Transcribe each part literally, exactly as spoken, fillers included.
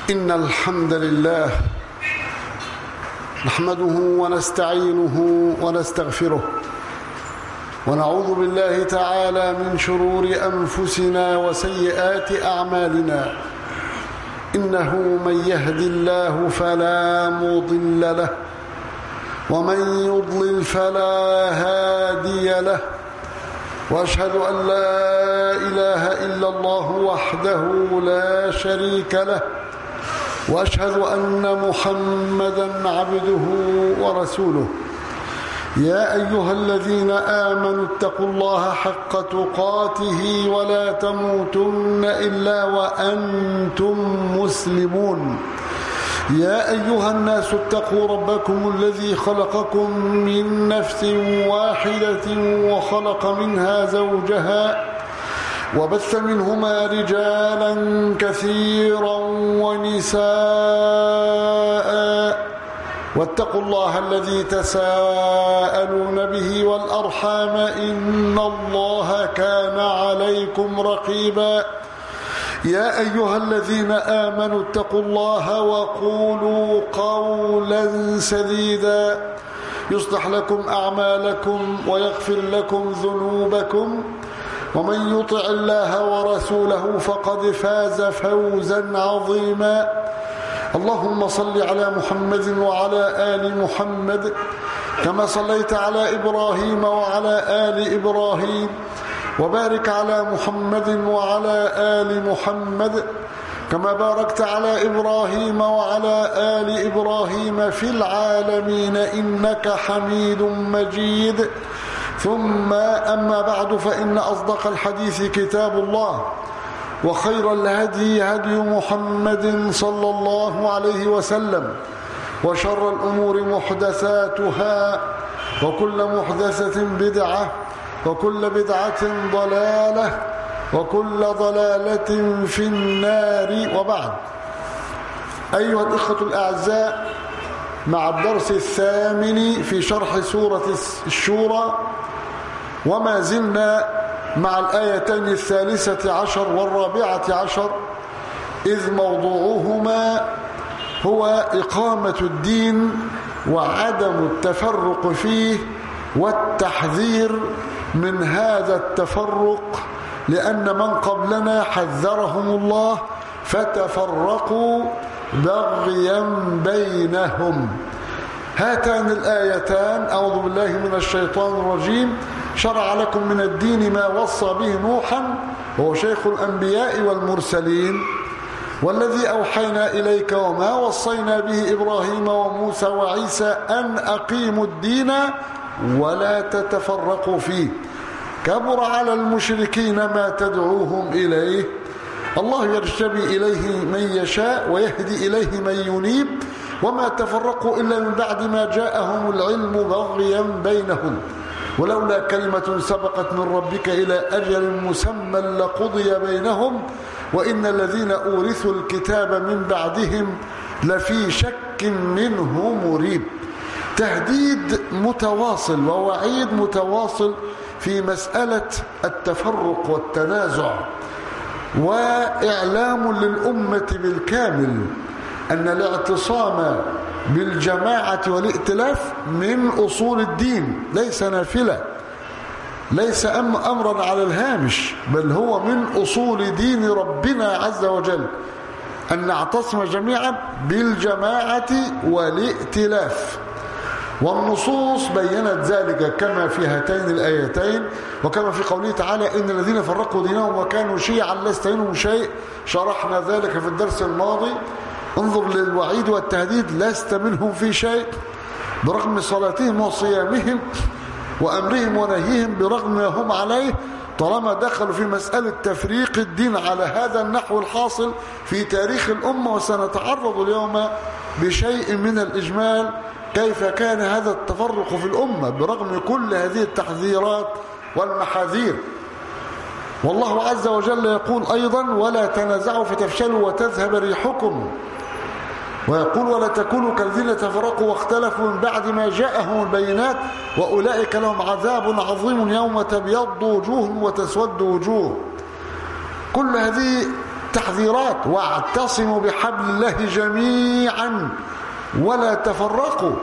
إن الحمد لله نحمده ونستعينه ونستغفره ونعوذ بالله تعالى من شرور أنفسنا وسيئات أعمالنا. إنه من يهد الله فلا مضل له ومن يضلل فلا هادي له، وأشهد أن لا إله إلا الله وحده لا شريك له، وأشهد أن محمدًا عبده ورسوله. يا أيها الذين آمنوا اتقوا الله حق تقاته ولا تموتن إلا وأنتم مسلمون. يا أيها الناس اتقوا ربكم الذي خلقكم من نفس واحدة وخلق منها زوجها وبث منهما رجالا كثيرا ونساء، واتقوا الله الذي تساءلون به والأرحام إن الله كان عليكم رقيبا. يا أيها الذين آمنوا اتقوا الله وقولوا قولا سديدا يصلح لكم أعمالكم ويغفر لكم ذنوبكم، ومن يطع الله ورسوله فقد فاز فوزا عظيما. اللهم صل على محمد وعلى آل محمد كما صليت على إبراهيم وعلى آل إبراهيم، وبارك على محمد وعلى آل محمد كما باركت على إبراهيم وعلى آل إبراهيم في العالمين إنك حميد مجيد. ثم أما بعد، فإن أصدق الحديث كتاب الله، وخير الهدي هدي محمد صلى الله عليه وسلم، وشر الأمور محدثاتها، وكل محدثة بدعة، وكل بدعة ضلالة، وكل ضلالة في النار. وبعد، أيها الإخوة الأعزاء، مع الدرس الثامن في شرح سورة الشورى، وما زلنا مع الآيتين الثالثة عشر والرابعة عشر، إذ موضوعهما هو إقامة الدين وعدم التفرق فيه والتحذير من هذا التفرق، لأن من قبلنا حذرهم الله فتفرقوا بغيا بينهم. هاتان الآيتان، أعوذ بالله من الشيطان الرجيم: شرع لكم من الدين ما وصى به نوحا وهو شيخ الأنبياء والمرسلين، والذي أوحينا إليك وما وصينا به إبراهيم وموسى وعيسى أن أقيموا الدين ولا تتفرقوا فيه، كبر على المشركين ما تدعوهم إليه، الله يجتبي إليه من يشاء ويهدي إليه من ينيب، وما تفرقوا إلا من بعد ما جاءهم العلم بغيا بينهم، ولولا كلمة سبقت من ربك إلى أجل مسمى لقضي بينهم، وإن الذين أورثوا الكتاب من بعدهم لفي شك منه مريب. تهديد متواصل ووعيد متواصل في مسألة التفرق والتنازع، وإعلام للأمة بالكامل أن الاعتصام بالجماعة والائتلاف من أصول الدين، ليس نافلة، ليس أمرا على الهامش، بل هو من أصول دين ربنا عز وجل، أن نعتصم جميعا بالجماعة والائتلاف. والنصوص بيّنت ذلك كما في هاتين الآيتين، وكما في قوله تعالى: إن الذين فرقوا دينهم وكانوا شيعا لست منهم شيء. شرحنا ذلك في الدرس الماضي. انظر للوعيد والتهديد: لست منهم في شيء، برغم صلاتهم وصيامهم وأمرهم ونهيهم، برغم ما هم عليه، طالما دخلوا في مسألة تفريق الدين على هذا النحو الحاصل في تاريخ الأمة. وسنتعرض اليوم بشيء من الإجمال كيف كان هذا التفرق في الأمة برغم كل هذه التحذيرات والمحاذير. والله عز وجل يقول أيضا: ولا تنازعوا فتفشلوا وتذهب ريحكم، ويقول: ولا تكونوا كالذين تفرقوا واختلفوا من بعد ما جاءهم البينات وأولئك لهم عذاب عظيم يوم تبيض وجوه وتسود وجوه. كل هذه التحذيرات: واعتصموا بحبل الله جميعا ولا تفرقوا.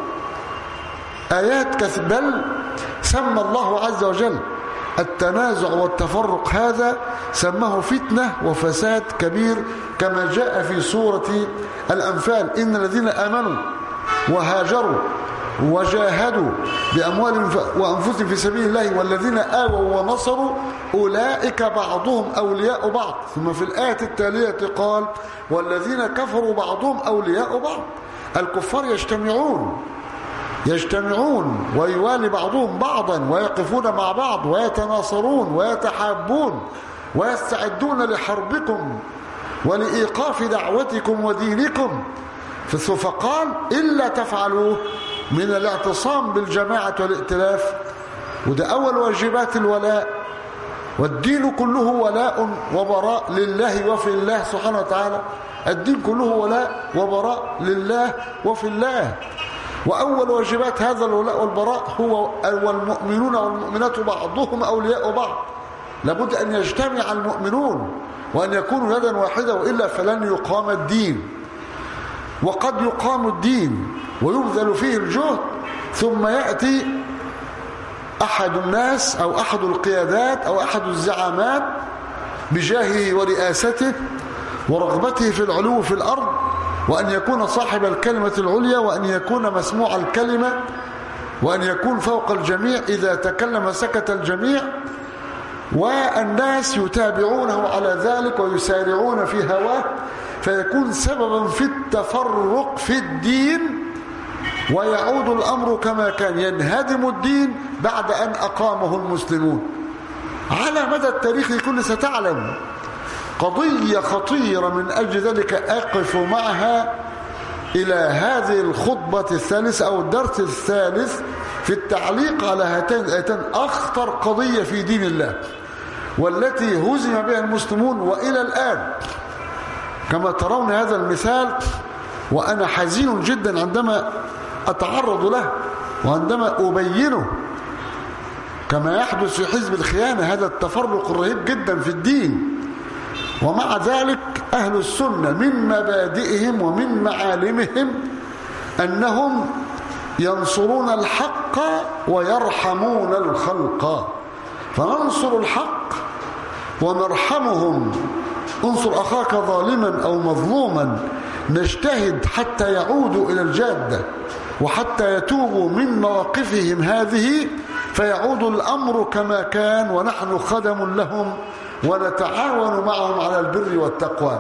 آيات كثيرة. بل سمى الله عز وجل التنازع والتفرق هذا سماه فتنة وفساد كبير، كما جاء في سورة الأنفال: إن الذين آمنوا وهاجروا وجاهدوا بأموالهم وأنفسهم في سبيل الله والذين آووا ونصروا أولئك بعضهم أولياء بعض. ثم في الآية التالية قال: والذين كفروا بعضهم أولياء بعض. الكفار يجتمعون يجتمعون ويوالي بعضهم بعضا ويقفون مع بعض ويتناصرون ويتحابون ويستعدون لحربكم ولإيقاف دعوتكم ودينكم. فقال: إلا تفعلوه من الاعتصام بالجماعة والائتلاف. وده أول واجبات الولاء، والدين كله ولاء وبراء لله وفي الله سبحانه وتعالى. الدين كله ولاء وبراء لله وفي الله. وأول واجبات هذا الولاء والبراء هو والمؤمنون والمؤمنات بعضهم أولياء بعض. لابد أن يجتمع المؤمنون وأن يكونوا يدا واحدة، وإلا فلن يقام الدين. وقد يقام الدين ويبذل فيه الجهد، ثم يأتي أحد الناس أو أحد القيادات أو أحد الزعامات بجاهه ورئاسته ورغبته في العلو في الأرض، وأن يكون صاحب الكلمة العليا، وأن يكون مسموع الكلمة، وأن يكون فوق الجميع. إذا تكلم سكت الجميع، والناس يتابعونه على ذلك ويسارعون في هواه، فيكون سببا في التفرق في الدين، ويعود الأمر كما كان، ينهدم الدين بعد أن أقامه المسلمون. على مدى التاريخ كل ستعلم قضية خطيرة، من أجل ذلك أقف معها إلى هذه الخطبة الثالثة أو الدرس الثالث في التعليق على هاتين الآيتين. أخطر قضية في دين الله، والتي هزم بها المسلمون وإلى الآن كما ترون هذا المثال. وأنا حزين جدا عندما أتعرض له وعندما أبينه، كما يحدث في حزب الخيانة، هذا التفرق الرهيب جدا في الدين. ومع ذلك أهل السنة من مبادئهم ومن معالمهم أنهم ينصرون الحق ويرحمون الخلق. فننصر الحق ونرحمهم. انصر أخاك ظالما أو مظلوما. نجتهد حتى يعودوا إلى الجادة وحتى يتوبوا من مواقفهم هذه، فيعود الأمر كما كان، ونحن خدم لهم ونتعاون معهم على البر والتقوى.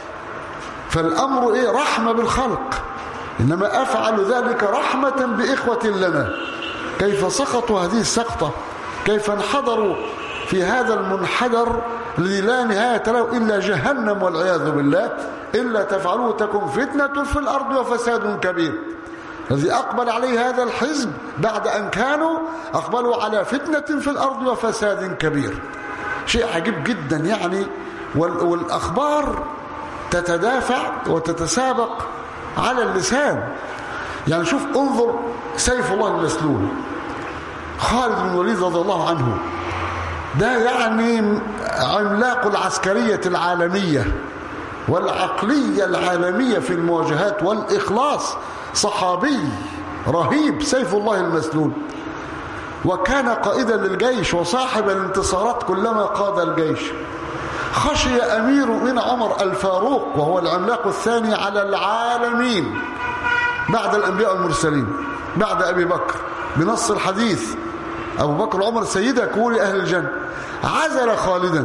فالأمر إيه؟ رحمة بالخلق. إنما أفعل ذلك رحمة بإخوة لنا. كيف سقطوا هذه السقطة، كيف انحدروا في هذا المنحدر الذي لا نهاية له إلا جهنم والعياذ بالله. إلا تفعلوه تكن فتنة في الأرض وفساد كبير. الذي أقبل عليه هذا الحزب بعد أن كانوا أقبلوا على فتنة في الأرض وفساد كبير. شيء عجيب جدا يعني. والأخبار تتدافع وتتسابق على اللسان. يعني شوف، انظر سيف الله المسلول خالد بن الوليد رضي الله عنه، ده يعني عملاق العسكرية العالمية والعقلية العالمية في المواجهات والإخلاص. صحابي رهيب سيف الله المسلول، وكان قائدا للجيش وصاحب الانتصارات كلما قاد الجيش. خشي أمير من عمر الفاروق، وهو العملاق الثاني على العالمين بعد الأنبياء والمرسلين بعد أبي بكر بنص الحديث: أبو بكر وعمر سيدا كور أهل الجنة. عزل خالدا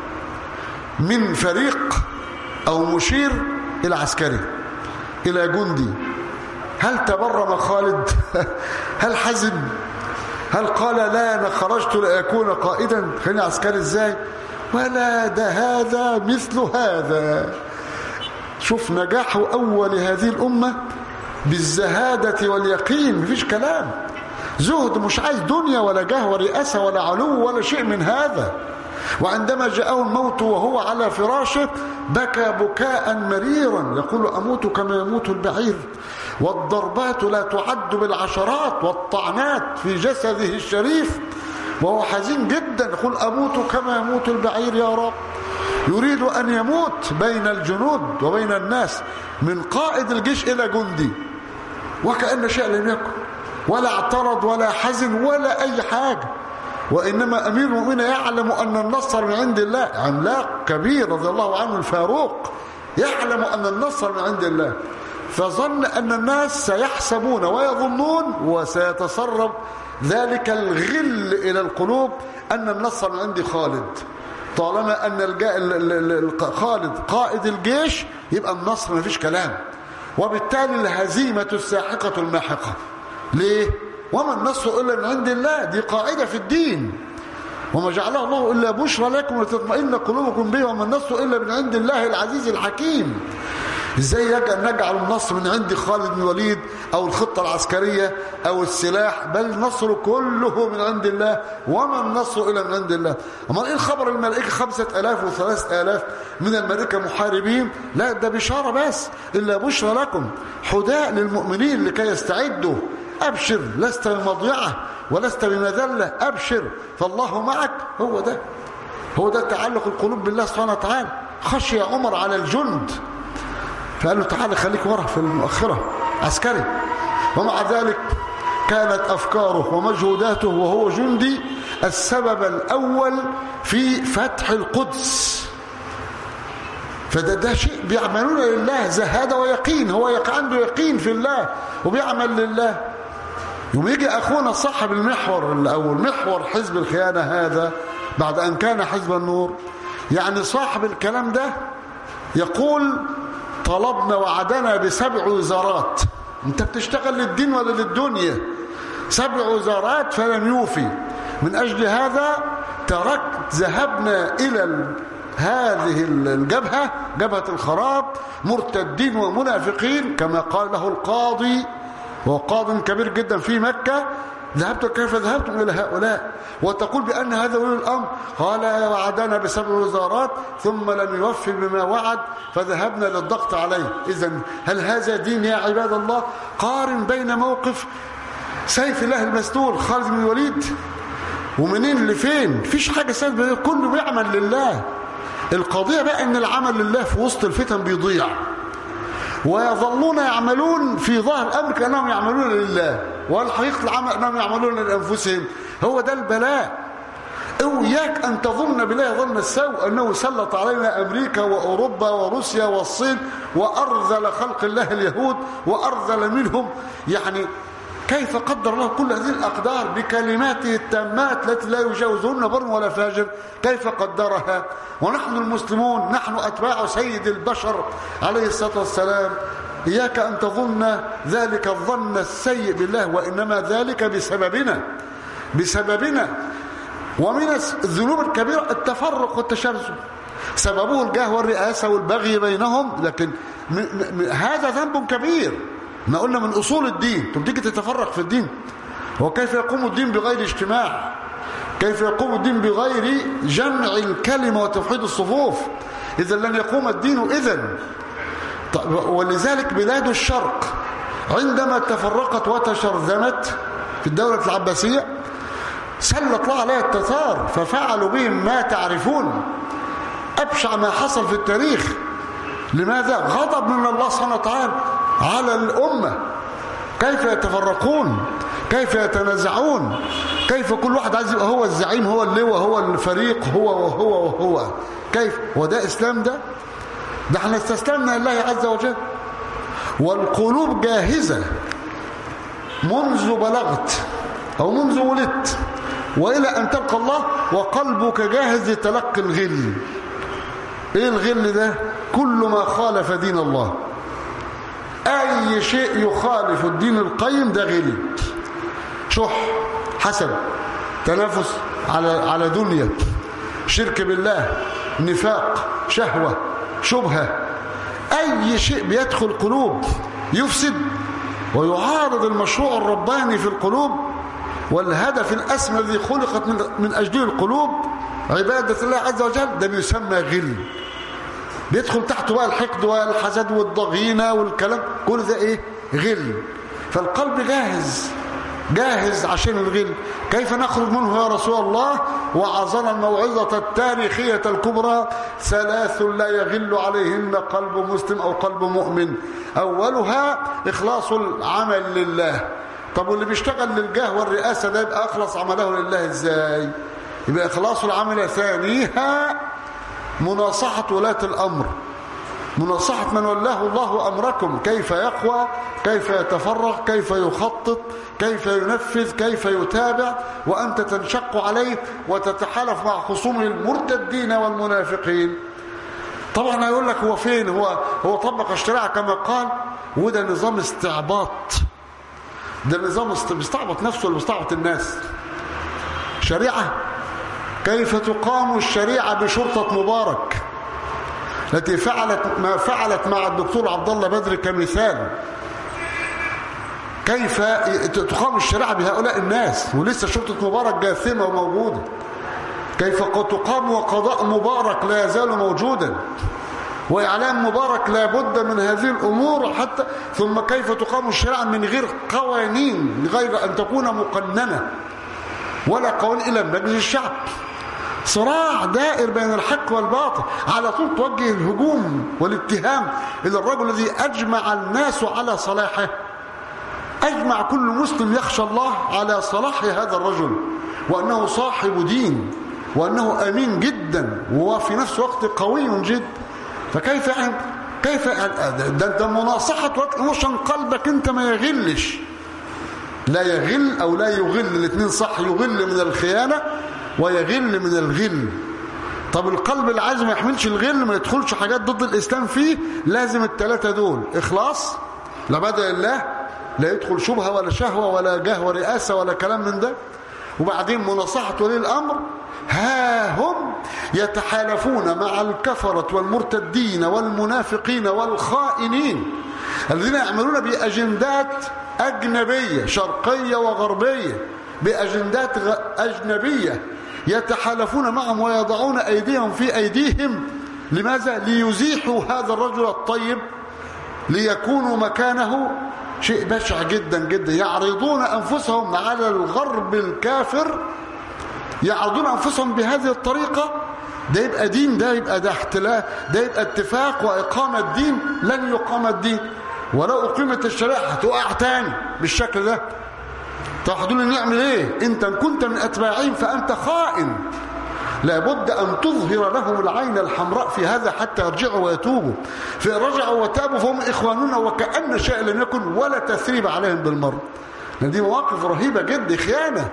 من فريق أو مشير إلى عسكري إلى جندي. هل تبرم خالد؟ هل حزب؟ هل قال لا أنا خرجت لأكون قائدا خليني عسكري إزاي؟ ولا ده هذا مثل هذا. شوف نجاح أول هذه الأمة بالزهادة واليقين، مفيش كلام. زهد، مش عايز دنيا ولا جاه ورئاسة ولا علو ولا شيء من هذا. وعندما جاءه الموت وهو على فراشه بكى بكاء مريرا، يقول أموت كما يموت البعير. والضربات لا تعد بالعشرات والطعنات في جسده الشريف وهو حزين جدا، يقول أموت كما يموت البعير يا رب. يريد أن يموت بين الجنود وبين الناس، من قائد الجيش إلى جندي، وكأن شيء لم يكن، ولا اعترض ولا حزن ولا أي حاجة. وإنما أمير المؤمنين يعلم أن النصر من عند الله، عملاق كبير رضي الله عنه الفاروق يعلم أن النصر من عند الله، فظن أن الناس سيحسبون ويظنون وسيتسرب ذلك الغل إلى القلوب أن النصر من عند خالد. طالما أن خالد قائد الجيش يبقى النصر ما فيش كلام، وبالتالي الهزيمة الساحقة الماحقة. ليه؟ وما النصر إلا من عند الله، دي قاعدة في الدين، وما جعله الله إلا بشرى لكم وتطمئن قلوبكم به، وما النصر إلا من عند الله العزيز الحكيم. ازاي نجعل النصر من عند خالد بن الوليد او الخطة العسكرية او السلاح؟ بل النصر كله من عند الله، وما النصر الا من عند الله. اما ايه الخبر الملائكة خمسة الاف وثلاثة الاف من الملائكة محاربين؟ لا، ده بشارة بس، الا بشرى لكم، حداء للمؤمنين لكي يستعدوا. ابشر، لست بمضيعة ولست بمذلة، ابشر فالله معك. هو ده هو ده تعلق القلوب بالله سبحانه وتعالى. خشي عمر على الجند فقال له تعالى خليك ورا في المؤخرة عسكري، ومع ذلك كانت أفكاره ومجهوداته وهو جندي السبب الأول في فتح القدس. فده ده شيء بيعملون لله زهادة ويقين، هو عنده يقين في الله وبيعمل لله. يوم يجي أخونا صاحب المحور الأول، محور حزب الخيانة هذا بعد أن كان حزب النور، يعني صاحب الكلام ده يقول طلبنا وعدنا بسبع وزارات. انت بتشتغل للدين ولا للدنيا؟ سبع وزارات فلم يوفي. من أجل هذا تركت، ذهبنا إلى هذه الجبهة، جبهة الخراب، مرتدين ومنافقين كما قال له القاضي، وهو قاض كبير جدا في مكة. ذهبت كيف ذهبتم إلى هؤلاء وتقول بأن هذا ولي الأمر؟ قال وعدنا بسبع وزارات ثم لم يوفي بما وعد فذهبنا للضغط عليه. إذن هل هذا دين يا عباد الله؟ قارن بين موقف سيف الله المسلول خالد بن الوليد ومنين لفين. فيش حاجة سلبية، كله بيعمل لله. القضية بقى ان العمل لله في وسط الفتن بيضيع، ويظلون يعملون في ظاهر الأمر كأنهم يعملون لله، والحقيقة العمل أنهم يعملون لأنفسهم. هو ده البلاء. إياك أن تظن بالله ظن السوء أنه سلط علينا أمريكا وأوروبا وروسيا والصين وأرذل خلق الله اليهود وأرذل منهم. يعني كيف قدر الله كل هذه الأقدار بكلماته التامات التي لا يجاوزهن بر ولا فاجر؟ كيف قدرها؟ ونحن المسلمون نحن أتباع سيد البشر عليه الصلاة والسلام. إياك أن تظن ذلك الظن السيء بالله، وإنما ذلك بسببنا بسببنا ومن الذنوب الكبيرة التفرق والتشرذم، سببه الجاه والرئاسة والبغي بينهم. لكن م م هذا ذنب كبير، ما قلنا من أصول الدين. طب تيجي تتفرق في الدين، وكيف يقوم الدين بغير اجتماع؟ كيف يقوم الدين بغير جمع الكلمة وتوحيد الصفوف؟ إذا لن يقوم الدين إذن. ولذلك بلاد الشرق عندما تفرقت وتشرذمت في الدولة العباسية سلط الله عليها التتار ففعلوا بهم ما تعرفون، أبشع ما حصل في التاريخ. لماذا؟ غضب من الله سبحانه وتعالى على الأمة. كيف يتفرقون، كيف يتنازعون، كيف كل واحد عايز يبقى هو الزعيم، هو اللواء، هو الفريق، هو وهو وهو. كيف؟ وده إسلام؟ ده ده احنا استسلمنا لله عز وجل، والقلوب جاهزة منذ بلغت أو منذ ولدت وإلى أن تلقى الله وقلبك جاهز لتلقي الغل. إيه الغل ده؟ كل ما خالف دين الله، أي شيء يخالف الدين القيم ده غل. شح، حسد، تنافس على على دنيا، شرك بالله، نفاق، شهوة، شبهة، أي شيء بيدخل قلوب يفسد ويعارض المشروع الرباني في القلوب والهدف الأسمى الذي خلقت من, من أجله القلوب عبادة الله عز وجل، ده بيسمى غل. بيدخل تحته بقى الحقد والحسد والضغينة والكلام، كل ده ايه؟ غل. فالقلب جاهز جاهز عشان الغل. كيف نخرج منه يا رسول الله؟ وعظنا الموعظة التاريخية الكبرى ثلاث لا يغل عليهن قلب مسلم أو قلب مؤمن. أولها إخلاص العمل لله. طب واللي بيشتغل للجاه والرئاسة ده يبقى أخلص عمله لله إزاي؟ يبقى إخلاص العمل. ثانيها مناصحة ولاة الأمر، مناصحة من ولاه الله أمركم، كيف يقوى، كيف يتفرغ، كيف يخطط، كيف ينفذ، كيف يتابع، وأنت تنشق عليه وتتحالف مع خصوم المرتدين والمنافقين. طبعا هيقول لك هو فين، هو هو طبق الشريعة كما قال، وده نظام استعباط، ده نظام بيستعبط نفسه ولا بيستعبط الناس. شريعة، كيف تقام الشريعة بشرطة مبارك التي فعلت ما فعلت مع الدكتور عبد الله بدر كمثال. كيف تقام الشريعة بهؤلاء الناس ولسه شرطة مبارك جاثمة وموجودة؟ كيف تقام وقضاء مبارك لا يزال موجودا، وإعلام مبارك لا بد من هذه الأمور حتى. ثم كيف تقام الشريعة من غير قوانين، غير أن تكون مقننة ولا قوانين إلا من مجلس الشعب. صراع دائر بين الحق والباطل، على طول توجه الهجوم والاتهام إلى الرجل الذي أجمع الناس على صلاحه. أجمع كل مسلم يخشى الله على صلاح هذا الرجل، وأنه صاحب دين، وأنه أمين جدا، وفي نفس الوقت قوي جدا. فكيف يعني كيف ده, ده مناصحة وشن قلبك أنت ما يغلش، لا يغل أو لا يغل، الاثنين صح، يغل من الخيانة ويغل من الغل. طب القلب اللي عايز ما يحملش الغل، ما يدخلش حاجات ضد الإسلام فيه، لازم الثلاثة دول: إخلاص لعبادة لله، لا يدخل شبهة ولا شهوة ولا جاه ورئاسة ولا كلام من ده. وبعدين مناصحة ولي الأمر، ها هم يتحالفون مع الكفرة والمرتدين والمنافقين والخائنين الذين يعملون بأجندات أجنبية شرقية وغربية، بأجندات أجنبية، يتحالفون معهم ويضعون أيديهم في أيديهم. لماذا؟ ليزيحوا هذا الرجل الطيب، ليكونوا مكانه. شيء بشع جدا جدا. يعرضون أنفسهم على الغرب الكافر، يعرضون أنفسهم بهذه الطريقة. ده يبقى دين، ده يبقى ده احتلال، ده يبقى اتفاق وإقامة الدين. لن يقام الدين، ولو أقيمت الشريعة هتقع تاني بالشكل ده. طب هتقول لي نعمل ايه؟ انت ان كنت من اتباعهم فانت خائن. لابد ان تظهر لهم العين الحمراء في هذا حتى يرجعوا ويتوبوا. فان رجعوا وتابوا فهم اخواننا وكأن شيء لم يكن، ولا تثريب عليهم بالمرة. لان دي مواقف رهيبة جدا، خيانة.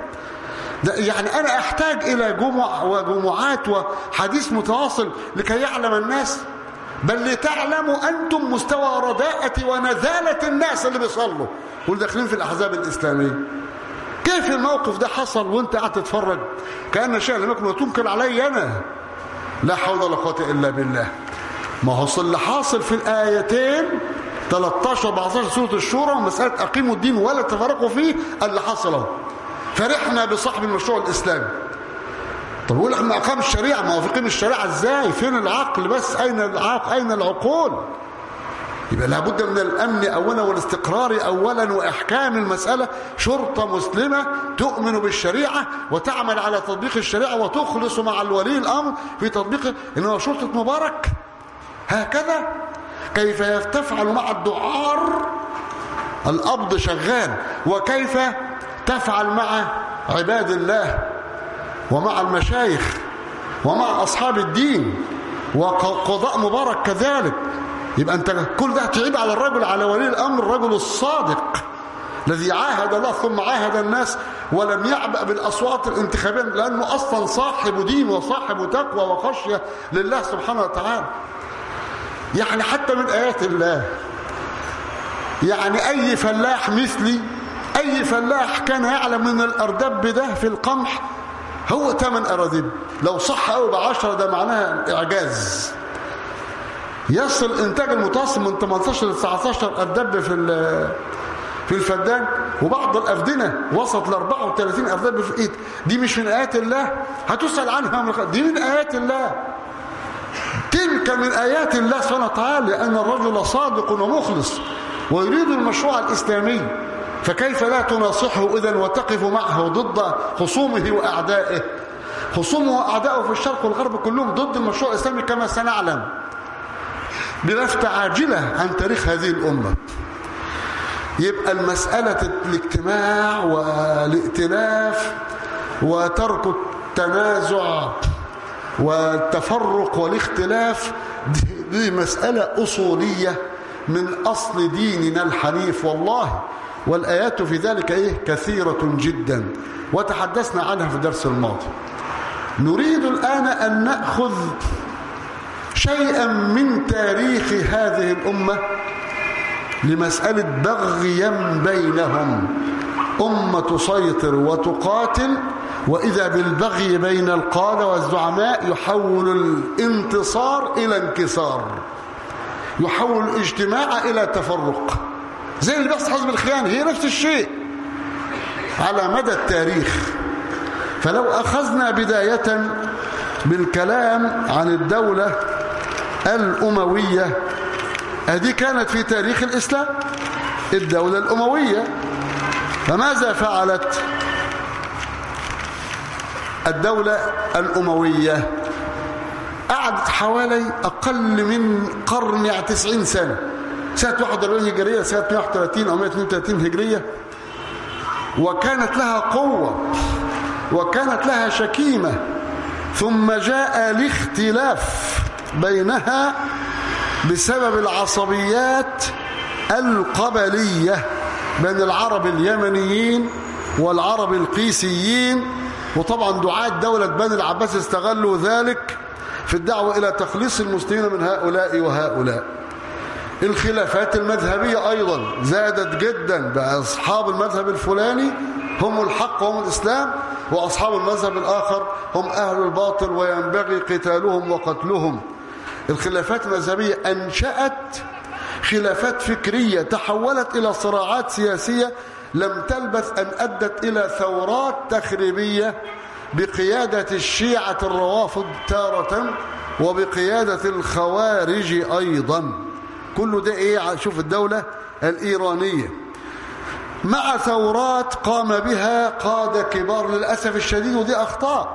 يعني انا احتاج الى جمع وجمعات وحديث متواصل لكي يعلم الناس، بل لتعلموا انتم مستوى رداءة ونزالة الناس اللي بيصلوا واللي داخلين في الاحزاب الاسلامية. كيف الموقف ده حصل وانت قاعد تتفرج كأن شيء لم يكن وتنكر علي انا؟ لا حول ولا قوة الا بالله. ما هو اللي حاصل في الايتين ثلاثة عشر أربعة عشر سورة الشورى، مسألة اقيموا الدين ولا تفرقوا فيه، اللي حصل. فرحنا بصاحب المشروع الاسلامي. طب يقول لك ما اقام الشريعة، ما هو في قيم الشريعة ازاي؟ فين العقل بس؟ اين العقل؟ اين العقول؟ يبقى لابد من الأمن أولا والاستقرار أولا وإحكام المسألة. شرطة مسلمة تؤمن بالشريعة وتعمل على تطبيق الشريعة وتخلص مع الولي الأمر في تطبيق. إنه شرطة مبارك هكذا. كيف تفعل مع الدعار؟ القبض شغال. وكيف تفعل مع عباد الله ومع المشايخ ومع أصحاب الدين وقضاء مبارك كذلك. يبقى أنت كل ده تعيب على الرجل، على ولي الأمر، الرجل الصادق الذي عاهد الله ثم عاهد الناس ولم يعبأ بالأصوات الانتخابية، لأنه أصلا صاحب دين وصاحب تقوى وخشية لله سبحانه وتعالى. يعني حتى من آيات الله، يعني أي فلاح مثلي، أي فلاح كان يعلم من الأردب ده في القمح هو ثمن أراضيب، لو صح قوي بعشرة ده معناها إعجاز. يصل إنتاج المتوسط من ثمانية عشر ل تسعة عشر أردب في في الفدان، وبعض الأفدنة وصلت ل أربعة وثلاثين أردب في إيد. دي مش من آيات الله؟ هتسأل عنها من دي من آيات الله. تلك من آيات الله سبحانه وتعالى، لأن الرجل صادق ومخلص ويريد المشروع الإسلامي. فكيف لا تناصحه إذن وتقف معه ضد خصومه وأعدائه؟ خصومه وأعداؤه في الشرق والغرب كلهم ضد المشروع الإسلامي كما سنعلم بلفتة عاجلة عن تاريخ هذه الأمة. يبقى المسألة الاجتماع والائتلاف وترك التنازع والتفرق والاختلاف دي مسألة أصولية من أصل ديننا الحنيف والله، والآيات في ذلك إيه كثيرة جدا وتحدثنا عنها في الدرس الماضي. نريد الآن أن نأخذ شيئا من تاريخ هذه الأمة لمسألة بغيا بينهم. أمة تسيطر وتقاتل، وإذا بالبغي بين القادة والزعماء يحول الانتصار إلى انكسار، يحول الاجتماع إلى تفرق، زي اللي بيحصل حزب الخيانة، هي نفس الشيء على مدى التاريخ. فلو أخذنا بداية بالكلام عن الدولة الأموية، هذه كانت في تاريخ الإسلام الدولة الأموية. فماذا فعلت الدولة الأموية؟ قعدت حوالي أقل من قرن يعني تسعين سنة، سنة واحد وأربعين هجرية، سنة مئة وواحد وثلاثين أو مئة واثنين وثلاثين هجرية، وكانت لها قوة وكانت لها شكيمة. ثم جاء الاختلاف بينها بسبب العصبيات القبلية بين العرب اليمنيين والعرب القيسيين. وطبعا دعاة دولة بني العباس استغلوا ذلك في الدعوة إلى تخليص المسلمين من هؤلاء وهؤلاء. الخلافات المذهبية أيضا زادت جدا، بأصحاب المذهب الفلاني هم الحق وهم الإسلام، وأصحاب المذهب الآخر هم أهل الباطل وينبغي قتالهم وقتلهم. الخلافات المذهبية أنشأت خلافات فكرية تحولت إلى صراعات سياسية لم تلبث أن أدت إلى ثورات تخريبية بقيادة الشيعة الروافض تارة وبقيادة الخوارج أيضا. كل ده إيه؟ شوف الدولة الإيرانية مع ثورات قام بها قادة كبار للأسف الشديد، ودي أخطاء.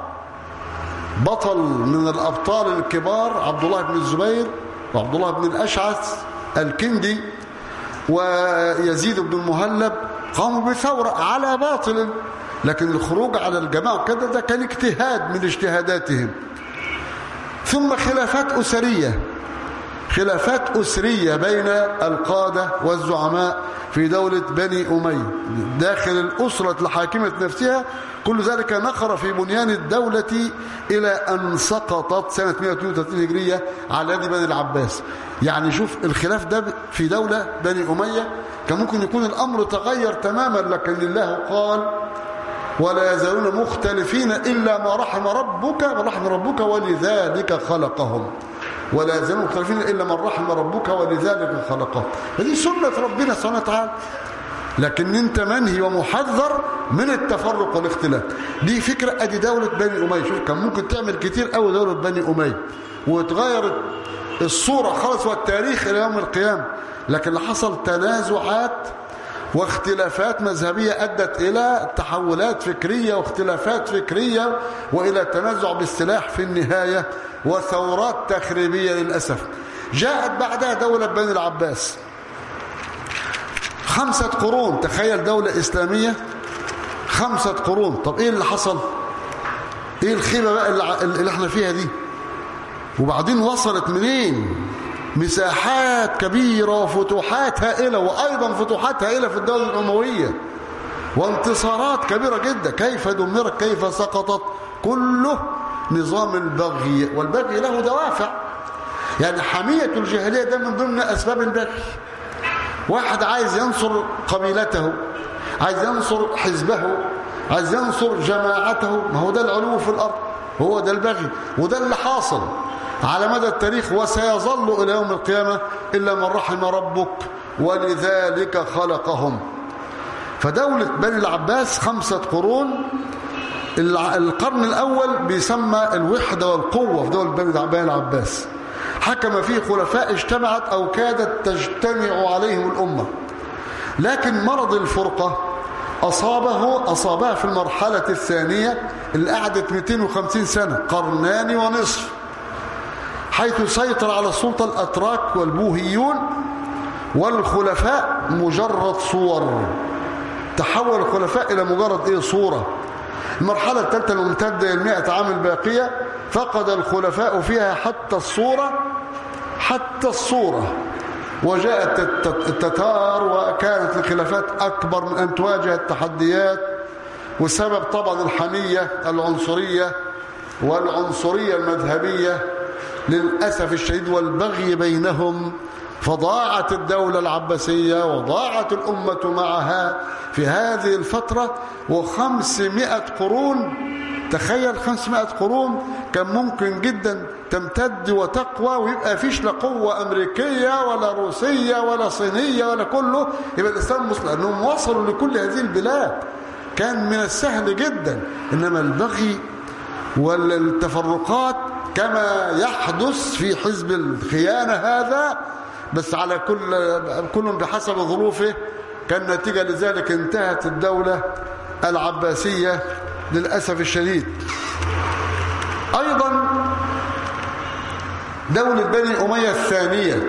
بطل من الأبطال الكبار عبد الله بن الزبير وعبد الله بن الأشعث الكندي ويزيد بن المهلب قاموا بثورة على باطل، لكن الخروج على الجماعة كده ده كان اجتهاد من اجتهاداتهم. ثم خلافات أسرية خلافات أسرية بين القادة والزعماء في دولة بني أمية داخل الأسرة الحاكمة نفسها. كل ذلك نخر في بنيان الدولة إلى أن سقطت سنة مئة واثنين وثلاثين هجرية على يد بني العباس. يعني شوف الخلاف ده في دولة بني أمية كان ممكن يكون الأمر تغير تماما، لكن الله قال ولا يزالون مختلفين إلا ما رحم ربك ورحم ربك ولذلك خلقهم. ولا يزالون مختلفين إلا من رحم ربك ولذلك خلقهم. هذه سنة ربنا سبحانه وتعالى، لكن انت منهي ومحذر من التفرق والاختلاف. دي فكرة ادي دولة بني أمية. شوف كان ممكن تعمل كتير قوي دولة بني أمية وتغير الصورة خالص والتاريخ إلى يوم القيامة، لكن اللي حصل تنازعات واختلافات مذهبية أدت إلى تحولات فكرية واختلافات فكرية وإلى تنازع بالسلاح في النهاية وثورات تخريبية للأسف. جاءت بعدها دولة بني العباس خمسة قرون. تخيل دولة إسلامية خمسة قرون. طب إيه اللي حصل؟ إيه الخيبة بقى اللي احنا فيها دي؟ وبعدين وصلت منين؟ مساحات كبيرة وفتوحات هائلة، وأيضا فتوحات هائلة في الدولة الأموية وانتصارات كبيرة جدا. كيف دمرت، كيف سقطت؟ كله نظام البغي، والبغي له دوافع. يعني حمية الجاهلية ده من ضمن أسباب البغي. واحد عايز ينصر قبيلته، عايز ينصر حزبه، عايز ينصر جماعته، ما هو ده العلو في الأرض، هو ده البغي. وده اللي حاصل على مدى التاريخ وسيظل إلى يوم القيامة إلا من رحم ربك ولذلك خلقهم. فدولة بني العباس خمسة قرون. القرن الأول بيسمى الوحدة والقوة في دولة بني العباس. حكم فيه خلفاء اجتمعت أو كادت تجتمع عليهم الأمة، لكن مرض الفرقة أصابه أصابها في المرحلة الثانية اللي قعدت مئتين وخمسين سنة، قرنان ونصف، حيث سيطر على السلطة الأتراك والبوهيون والخلفاء مجرد صور. تحول الخلفاء إلى مجرد إيه؟ صورة. المرحلة الثالثة الممتدة المئة عام الباقية فقد الخلفاء فيها حتى الصورة حتى الصورة وجاءت التتار، وكانت الخلافات أكبر من أن تواجه التحديات، وسبب طبعا الحمية العنصرية والعنصرية المذهبية للأسف الشديد والبغي بينهم، فضاعت الدولة العباسية وضاعت الأمة معها في هذه الفترة. وخمسمائة قرون، تخيل خمسمائة قرون كان ممكن جدا تمتد وتقوى ويبقى فيش لا قوة أمريكية ولا روسية ولا صينية ولا كله، يبقى الإسلام مسلم، أنهم وصلوا لكل هذه البلاد كان من السهل جدا. إنما البغي والتفرقات كما يحدث في حزب الخيانة هذا، بس على كل كل بحسب ظروفه، كان نتيجة لذلك انتهت الدولة العباسية للأسف الشديد. أيضا دولة بني أمية الثانية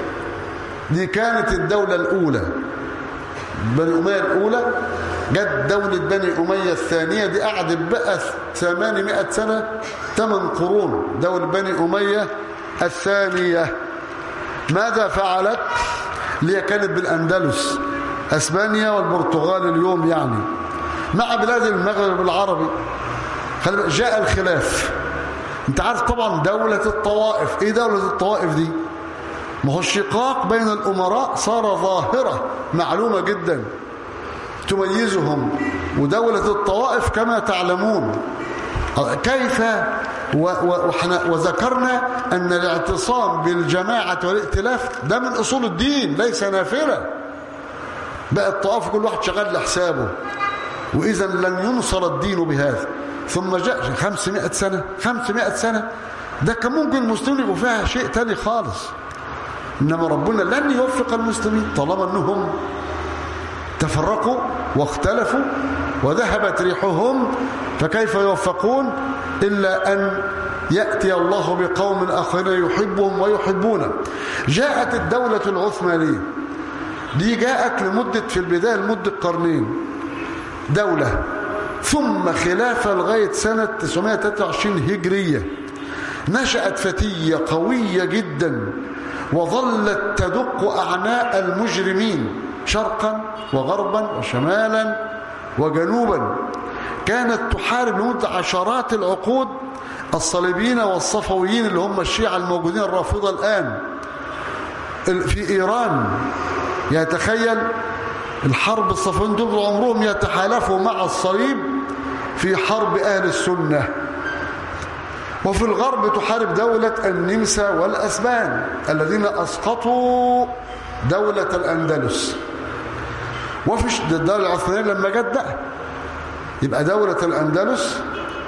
دي كانت الدولة الأولى. بني أمية الأولى جت دولة بني أمية الثانية دي قعدت بقى ثمانمائة سنة، ثمان قرون. دولة بني أمية الثانية ماذا فعلت؟ اللي كانت بالأندلس، أسبانيا والبرتغال اليوم يعني، مع بلاد المغرب العربي. جاء الخلاف. انت عارف طبعا دولة الطوائف. ايه دولة الطوائف دي؟ ما هو الشقاق بين الأمراء صار ظاهرة معلومة جدا تميزهم. ودولة الطوائف كما تعلمون كيف و و وذكرنا أن الاعتصام بالجماعة والائتلاف ده من أصول الدين ليس نافلة. بقى الطوائف كل واحد شغال لحسابه، وإذا لن ينصر الدين بهذا. ثم جاء خمسمائة سنة، خمسمائة سنة ده كان ممكن المسلمين يبقوا فيها شيء تاني خالص، إنما ربنا لن يوفق المسلمين طالما أنهم تفرقوا واختلفوا وذهبت ريحهم، فكيف يوفقون إلا أن يأتي الله بقوم آخرين يحبهم ويحبونه. جاءت الدولة العثمانية دي، جاءت لمدة في البداية لمدة قرنين دولة، ثم خلافة لغاية سنة تسعمائة وثلاثة وعشرين هجرية. نشأت فتية قوية جدا وظلت تدق أعناق المجرمين شرقا وغربا وشمالا وجنوبا. كانت تحارب لمدة عشرات العقود الصليبيين والصفويين اللي هم الشيعة الموجودين الرافضة الآن في إيران. يتخيل الحرب الصفويين دول عمرهم يتحالفوا مع الصليب في حرب أهل السنة. وفي الغرب تحارب دولة النمسا والأسبان الذين أسقطوا دولة الأندلس. وفي الدولة العثمانية لما جت بقى يبقى دولة الأندلس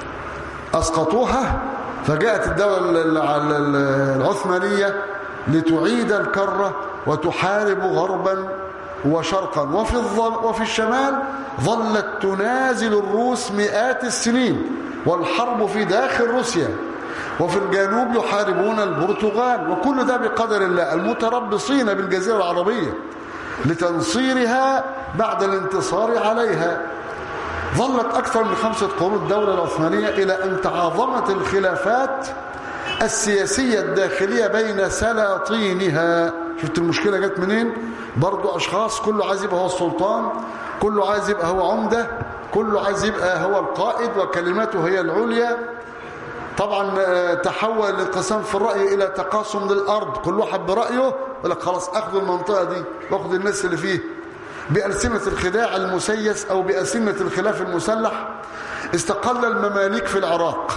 أسقطوها، فجاءت الدولة العثمانية لتعيد الكرة وتحارب غربا وشرقا. وفي, وفي الشمال ظلت تنازل الروس مئات السنين والحرب في داخل روسيا. وفي الجنوب يحاربون البرتغال، وكل ده بقدر الله، المتربصين بالجزيرة العربية لتنصيرها بعد الانتصار عليها. ظلت أكثر من خمسة قرون الدولة العثمانية إلى أن تعاظمت الخلافات السياسية الداخلية بين سلاطينها. شفت المشكلة جت منين؟ برضو أشخاص كله عايز يبقى هو السلطان، كله عايز يبقى هو عمدة، كله عايز يبقى هو القائد وكلمته هي العليا. طبعا تحول الانقسام في الرأي إلى تقاسم للأرض، كل واحد برأيه يقول لك خلاص أخذ المنطقة دي وأخذ الناس اللي فيه. بألسنة الخداع المسيس أو بألسنة الخلاف المسلح استقل المماليك في العراق،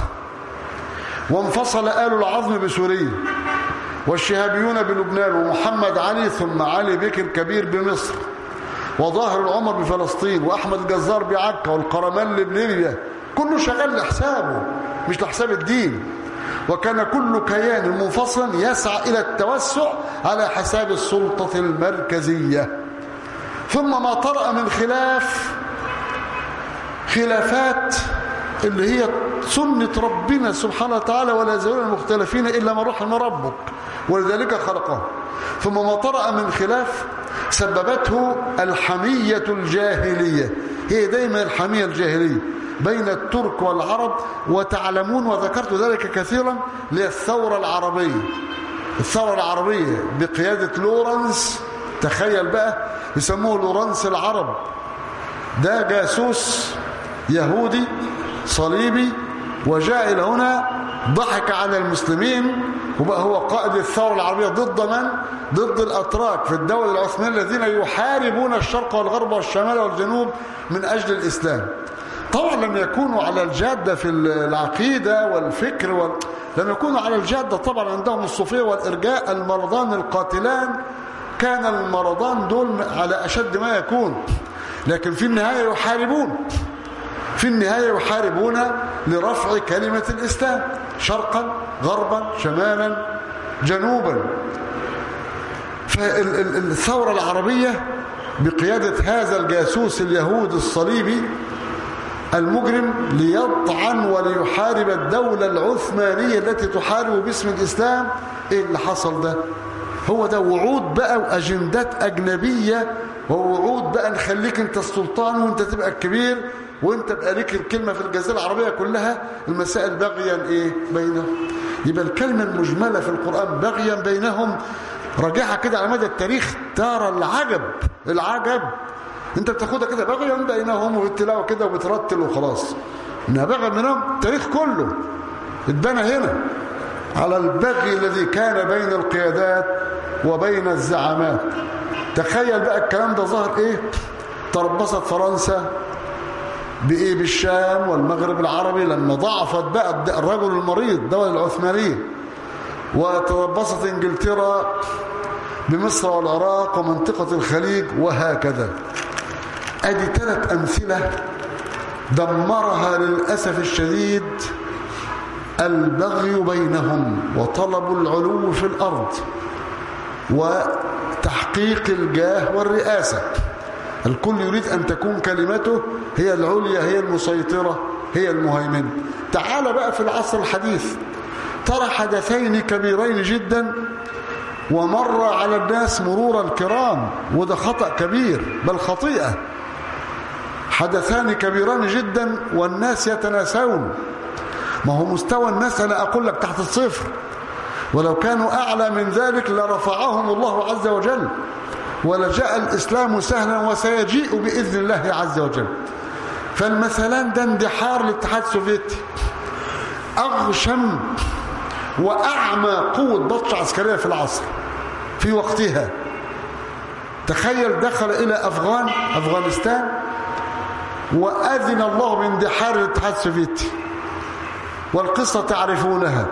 وانفصل آل العظم بسوريا، والشهابيون بلبنان، ومحمد علي ثم علي بك الكبير بمصر، وظاهر العمر بفلسطين، وأحمد الجزار بعكا، والقرمل بليبيا. كله شغال لحسابه مش لحساب الدين. وكان كل كيان منفصل يسعى إلى التوسع على حساب السلطة المركزية. ثم ما طرأ من خلاف خلافات اللي هي سنة ربنا سبحانه وتعالى، ولا يزالون مختلفين إلا من رحم ربك ولذلك خلقه. ثم ما طرأ من خلاف سببته الحمية الجاهلية، هي دايما الحمية الجاهلية بين الترك والعرب. وتعلمون وذكرت ذلك كثيرا للثورة العربية. الثورة العربية بقيادة لورنس، تخيل بقى، يسموه لورنس العرب، ده جاسوس يهودي صليبي وجاء إلى هنا ضحك على المسلمين، وبقى هو قائد الثورة العربية ضد من؟ ضد الأتراك في الدولة العثمانية الذين يحاربون الشرق والغرب والشمال والجنوب من أجل الإسلام. طبعا لم يكونوا على الجادة في العقيدة والفكر وال... لم يكونوا على الجادة طبعا، عندهم الصوفية والإرجاء، المرضان القاتلان، كان المرضان دول على أشد ما يكون، لكن في النهاية يحاربون في النهاية يحاربون لرفع كلمة الإسلام شرقا غربا شمالا جنوبا. فالثورة العربية بقيادة هذا الجاسوس اليهود الصليبي المجرم ليطعن وليحارب الدولة العثمانية التي تحارب باسم الإسلام. إيه اللي حصل ده؟ هو ده وعود بقى وأجندات أجنبية، ووعود بقى نخليك أنت السلطان وأنت تبقى الكبير وأنت بقى ليك الكلمة في الجزيرة العربية كلها. المسائل بغيا إيه بينهم. يبقى الكلمة المجملة في القرآن بغيا بينهم، راجعها كده على مدى التاريخ ترى العجب العجب. انت بتاخدها كده بغيا بينهم وبالتلاوه كده وبترتل وخلاص، انها بغيا بينهم التاريخ كله اتبنى هنا على البغي الذي كان بين القيادات وبين الزعامات. تخيل بقى الكلام ده ظهر ايه؟ تربصت فرنسا بايه؟ بالشام والمغرب العربي لما ضعفت بقى الرجل المريض الدولة العثمانية، وتربصت انجلترا بمصر والعراق ومنطقة الخليج وهكذا. ادي ثلاث امثلة دمرها للأسف الشديد البغي بينهم وطلب العلو في الأرض وتحقيق الجاه والرئاسة. الكل يريد أن تكون كلمته هي العليا، هي المسيطرة، هي المهيمنة. تعال بقى في العصر الحديث ترى حدثين كبيرين جدا ومر على الناس مرور الكرام، وده خطأ كبير بل خطيئة. حدثان كبيران جدا والناس يتناسون. ما هو مستوى الناس أنا أقول لك تحت الصفر، ولو كانوا أعلى من ذلك لرفعهم الله عز وجل، ولجاء الإسلام سهلا وسيجيء بإذن الله عز وجل. فالمثلان ده اندحار الاتحاد السوفيتي، أغشم وأعمى قوة بطش عسكرية في العصر في وقتها. تخيل دخل إلى أفغان أفغانستان وأذن الله باندحار الاتحاد السوفيتي، والقصة تعرفونها.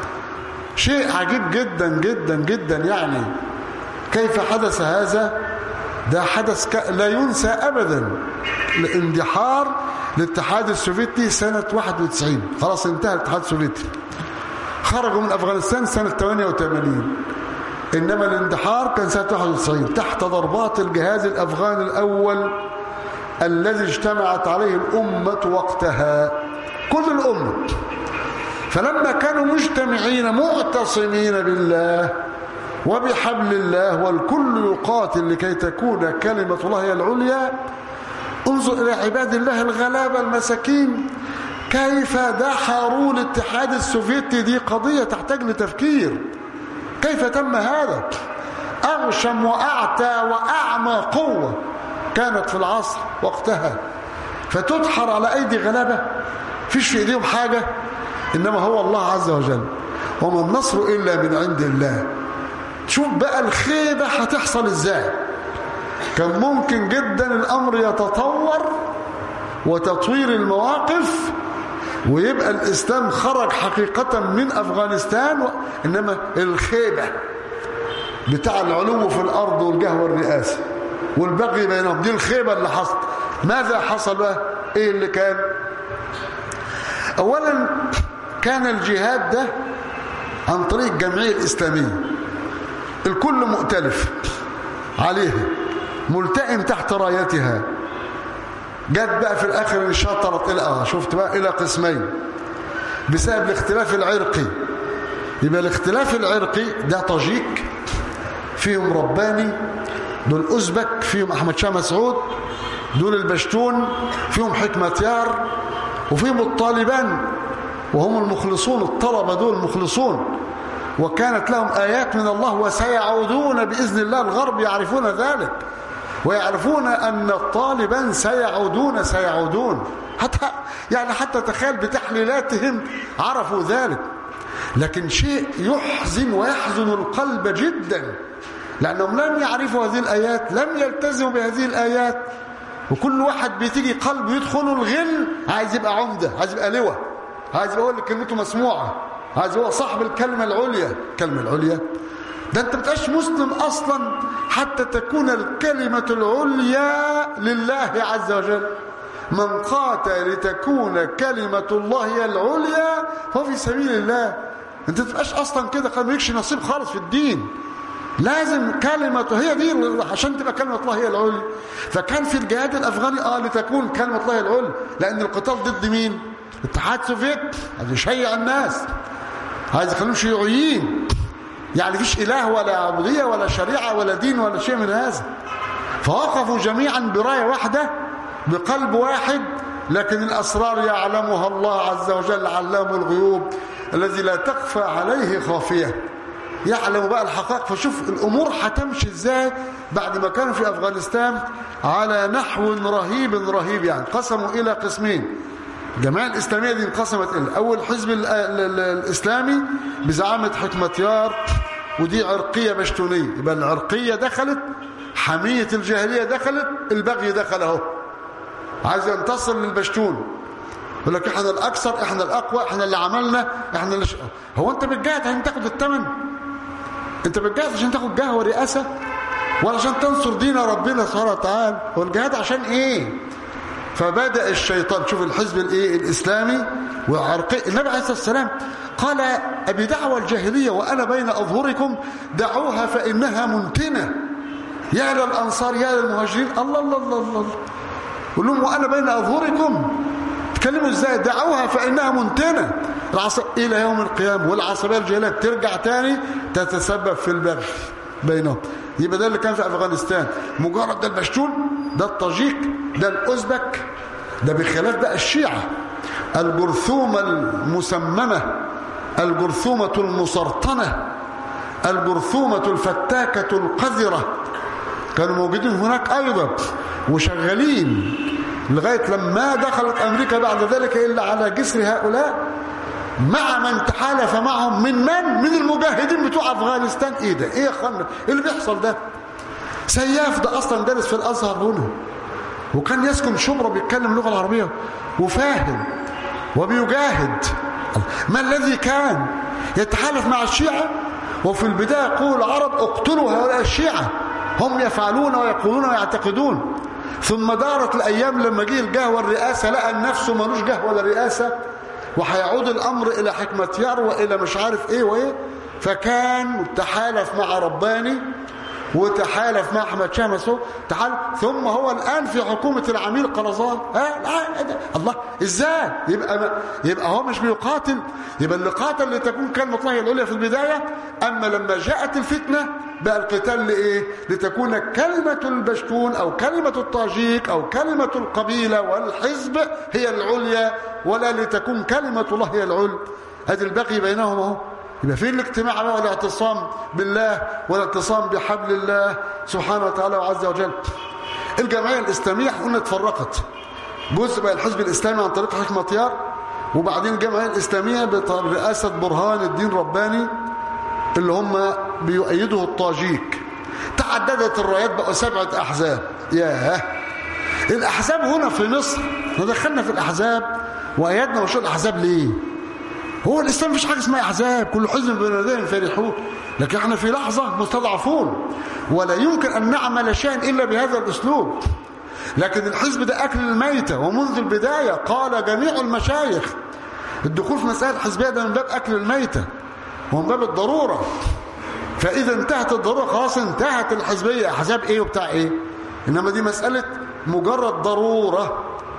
شيء عجيب جدا جدا جدا. يعني كيف حدث هذا؟ ده حدث لا ينسى أبدا. الاندحار للاتحاد السوفيتي سنة واحد وتسعين، خلاص انتهى الاتحاد السوفيتي، خرجوا من أفغانستان سنة ثمانية وثمانين، إنما الاندحار كان سنة واحد وتسعين تحت ضربات الجهاز الأفغاني الأول الذي اجتمعت عليه الأمة وقتها، كل الأمة. فلما كانوا مجتمعين معتصمين بالله وبحبل الله والكل يقاتل لكي تكون كلمة الله هي العليا، انظر إلى عباد الله الغلابة المساكين كيف دحروا الاتحاد السوفيتي. دي قضية تحتاج لتفكير. كيف تم هذا؟ أغشم وأعتى وأعمى قوة كانت في العصر وقتها، فتدحر على أيدي غلابة فيش في إيديهم حاجة، إنما هو الله عز وجل. وما النصر إلا من عند الله. شوف بقى الخيبة هتحصل إزاي. كان ممكن جدا الأمر يتطور وتطوير المواقف ويبقى الإسلام خرج حقيقة من أفغانستان و... إنما الخيبة بتاع العلو في الأرض والجاه والرئاسة والبغي بينهم، دي الخيبة اللي حصل. ماذا حصل بقى؟ إيه اللي كان؟ أولا كان الجهاد ده عن طريق الجمعية الإسلامية، الكل مؤتلف عليها ملتئم تحت رايتها، جت بقى في الاخر انشطرت الى اه شفت بقى الى قسمين بسبب الاختلاف العرقي. يبقى الاختلاف العرقي ده طاجيك فيهم رباني، دول أوزبك فيهم أحمد شاه مسعود، دول البشتون فيهم حكمتيار، وفيهم الطالبان وهم المخلصون، الطلبة دول المخلصون، وكانت لهم آيات من الله وسيعودون بإذن الله. الغرب يعرفون ذلك ويعرفون أن الطالبان سيعودون سيعودون حتى يعني حتى تخيل بتحليلاتهم عرفوا ذلك. لكن شيء يحزن ويحزن القلب جدا لأنهم لم يعرفوا هذه الآيات، لم يلتزموا بهذه الآيات، وكل واحد بتيجي قلبه يدخله الغل عايز يبقى عمدة، عايز يبقى لواء، عايز يبقى هو اللي كلمته مسموعة، عايز هو صاحب الكلمة العليا. الكلمة العليا ده انت بتبقاش مسلم اصلا حتى تكون الكلمة العليا لله عز وجل. من قاتل لتكون كلمة الله هي العليا هو في سبيل الله. انت تبقاش اصلا كده قال مالكش نصيب خالص في الدين، لازم كلمة هي دي عشان تبقى كلمة الله هي العليا. فكان في الجهاد الافغاني اه لتكون كلمة الله هي العليا، لان القتال ضد مين؟ الاتحاد السوفيتي، عايز يشيع الناس، عايز يخليهم شيوعيين، يعني فيش اله ولا عبودية ولا شريعة ولا دين ولا شيء من هذا. فوقفوا جميعا براية واحدة بقلب واحد، لكن الاسرار يعلمها الله عز وجل علام الغيوب الذي لا تخفى عليه خافية، يعلم بقى الحقائق. فشوف الامور هتمشي ازاي بعد ما كانوا في افغانستان على نحو رهيب رهيب. يعني قسموا الى قسمين. الجماعة الإسلامية دي انقسمت إلى أول حزب الإسلامي بزعامة حكمتيار، ودي عرقية بشتونية. يبقى العرقية دخلت، حمية الجاهلية دخلت، البغي دخل اهو، عايز ينتصر للبشتون، يقول لك احنا الأكثر، احنا الأقوى، احنا اللي عملنا، احنا اللي ش... هو أنت بتجاهد عشان تاخد الثمن؟ أنت بتجاهد عشان تاخد جاه ورئاسة ولا عشان تنصر دين ربنا سبحانه وتعالى؟ هو الجهاد عشان إيه؟ فبدأ الشيطان. شوف الحزب الايه الاسلامي وعرقي. النبي عليه الصلاه والسلام قال ابي دعوى الجاهليه وانا بين اظهركم دعوها فانها منتنه. يا للانصار يا للمهاجرين، الله الله الله الله، قول لهم وانا بين اظهركم، تكلموا ازاي؟ دعوها فانها منتنه العص... الى يوم القيامه. والعصبيه الجاهليه ترجع تاني تتسبب في البغي بينهم. يبقى ده اللي كان في افغانستان. مجرد ده البشتون، ده الطاجيك، ده الأوزبك، ده بخلاف بقى الشيعة، الجرثومة المسممة، الجرثومة المسرطنة، الجرثومة الفتاكة القذرة، كانوا موجودين هناك أيضا وشغالين لغاية لما دخلت أمريكا بعد ذلك إلا على جسر هؤلاء، مع من تحالف معهم من من؟ من المجاهدين بتوع أفغانستان. إيه ده؟ إيه يا أخوانا؟ إيه اللي بيحصل ده؟ سياف ده أصلا درس في الأزهر هنا، وكان يسكن شبرا بيتكلم اللغة العربية وفاهم وبيجاهد. ما الذي كان يتحالف مع الشيعة؟ وفي البداية يقول العرب اقتلوا هؤلاء الشيعة، هم يفعلون ويقولون ويعتقدون. ثم دارت الأيام لما جه الجاه والرئاسة لقى نفسه ملوش جاه ولا رئاسة، وهيعود الأمر إلى حكمتيار وإلى مش عارف إيه وإيه. فكان تحالف مع رباني وتحالف مع احمد شاه مسعود، تعال. ثم هو الان في حكومه العميل قرظان. ها الله، ازاي يبقى يبقى هو مش بيقاتل؟ يبقى اللي قاتل لتكون كلمه الله العليا في البدايه، اما لما جاءت الفتنه بقى القتال لايه؟ لتكون كلمه البشتون او كلمه الطاجيك او كلمه القبيله والحزب هي العليا، ولا لتكون كلمه الله هي العليا. هذا البغي بينهم اهو. يبقى فين الاجتماع بقى والاعتصام بالله والاعتصام بحبل الله سبحانه وتعالى وعز وجل؟ الجمعيه الاسلاميه قلنا اتفرقت، جزء بقى الحزب الاسلامي عن طريق حكمتيار، وبعدين الجمعيه الاسلاميه برئاسه برهان الدين رباني اللي هم بيؤيدوا الطاجيك. تعددت الرايات بقوا سبعه احزاب. ياه، الاحزاب هنا في مصر ندخلنا في الاحزاب وايدنا وشو الاحزاب ليه؟ هو الإسلام مفيش حاجة اسمها أحزاب، كل حزب بلدين فرحون، لكن احنا في لحظة مستضعفون ولا يمكن أن نعمل شيئا إلا بهذا الأسلوب. لكن الحزب ده أكل الميتة، ومنذ البداية قال جميع المشايخ الدخول في مسألة الحزبية ده من باب أكل الميتة ومن باب الضرورة. فإذا انتهت الضرورة خلاص انتهت الحزبية، أحزاب إيه وبتاع إيه؟ إنما دي مسألة مجرد ضرورة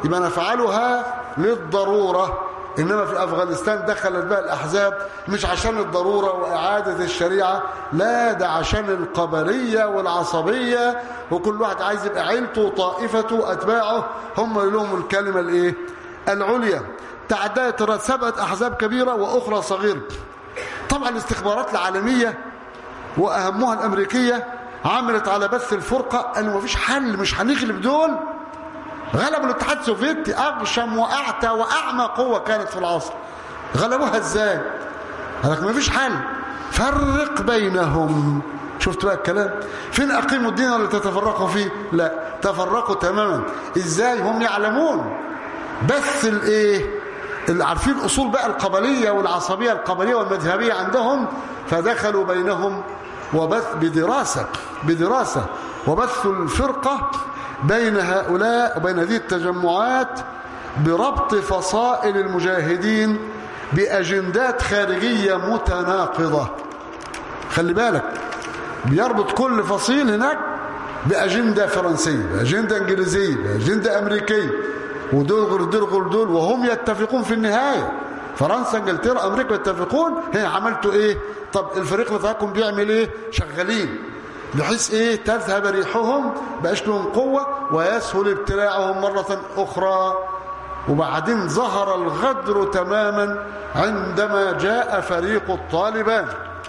يبقى نفعلها للضرورة. إنما في أفغانستان دخلت بقى الأحزاب مش عشان الضرورة وإعادة الشريعة، لا ده عشان القبلية والعصبية، وكل واحد عايز يبقى عيلته وطائفته أتباعه هم لهم الكلمة الإيه؟ العليا. تعددت سبعة أحزاب كبيرة وأخرى صغيرة. طبعا الاستخبارات العالمية وأهمها الأمريكية عملت على بث الفرقة أنه مفيش حل، مش هنغلب دول. غلبوا الاتحاد السوفيتي، أغشم وأعتى وأعمى قوة كانت في العصر. غلبوها إزاي؟ قالك مفيش حل، فرق بينهم. شفت بقى الكلام؟ فين أقيموا الدين ولا تتفرقوا فيه؟ لا، تفرقوا تماما. إزاي؟ هم يعلمون بث الإيه؟ اللي عارفين أصول بقى القبلية والعصبية القبلية والمذهبية عندهم، فدخلوا بينهم وبث بدراسة بدراسة وبث الفرقة بين هؤلاء وبين هذه التجمعات بربط فصائل المجاهدين بأجندات خارجية متناقضة. خلي بالك، بيربط كل فصيل هناك بأجندة فرنسية، بأجندة إنجليزية، بأجندة أمريكية، ودول غير دول غير دول، وهم يتفقون في النهاية. فرنسا انجلترا امريكا يتفقون. هي عملتوا ايه؟ طب الفريق بتاعكم بيعمل ايه؟ شغالين بحيث ايه؟ تذهب ريحهم، بقاش لهم قوه ويسهل ابتلاعهم مره اخرى. وبعدين ظهر الغدر تماما عندما جاء فريق الطالبان.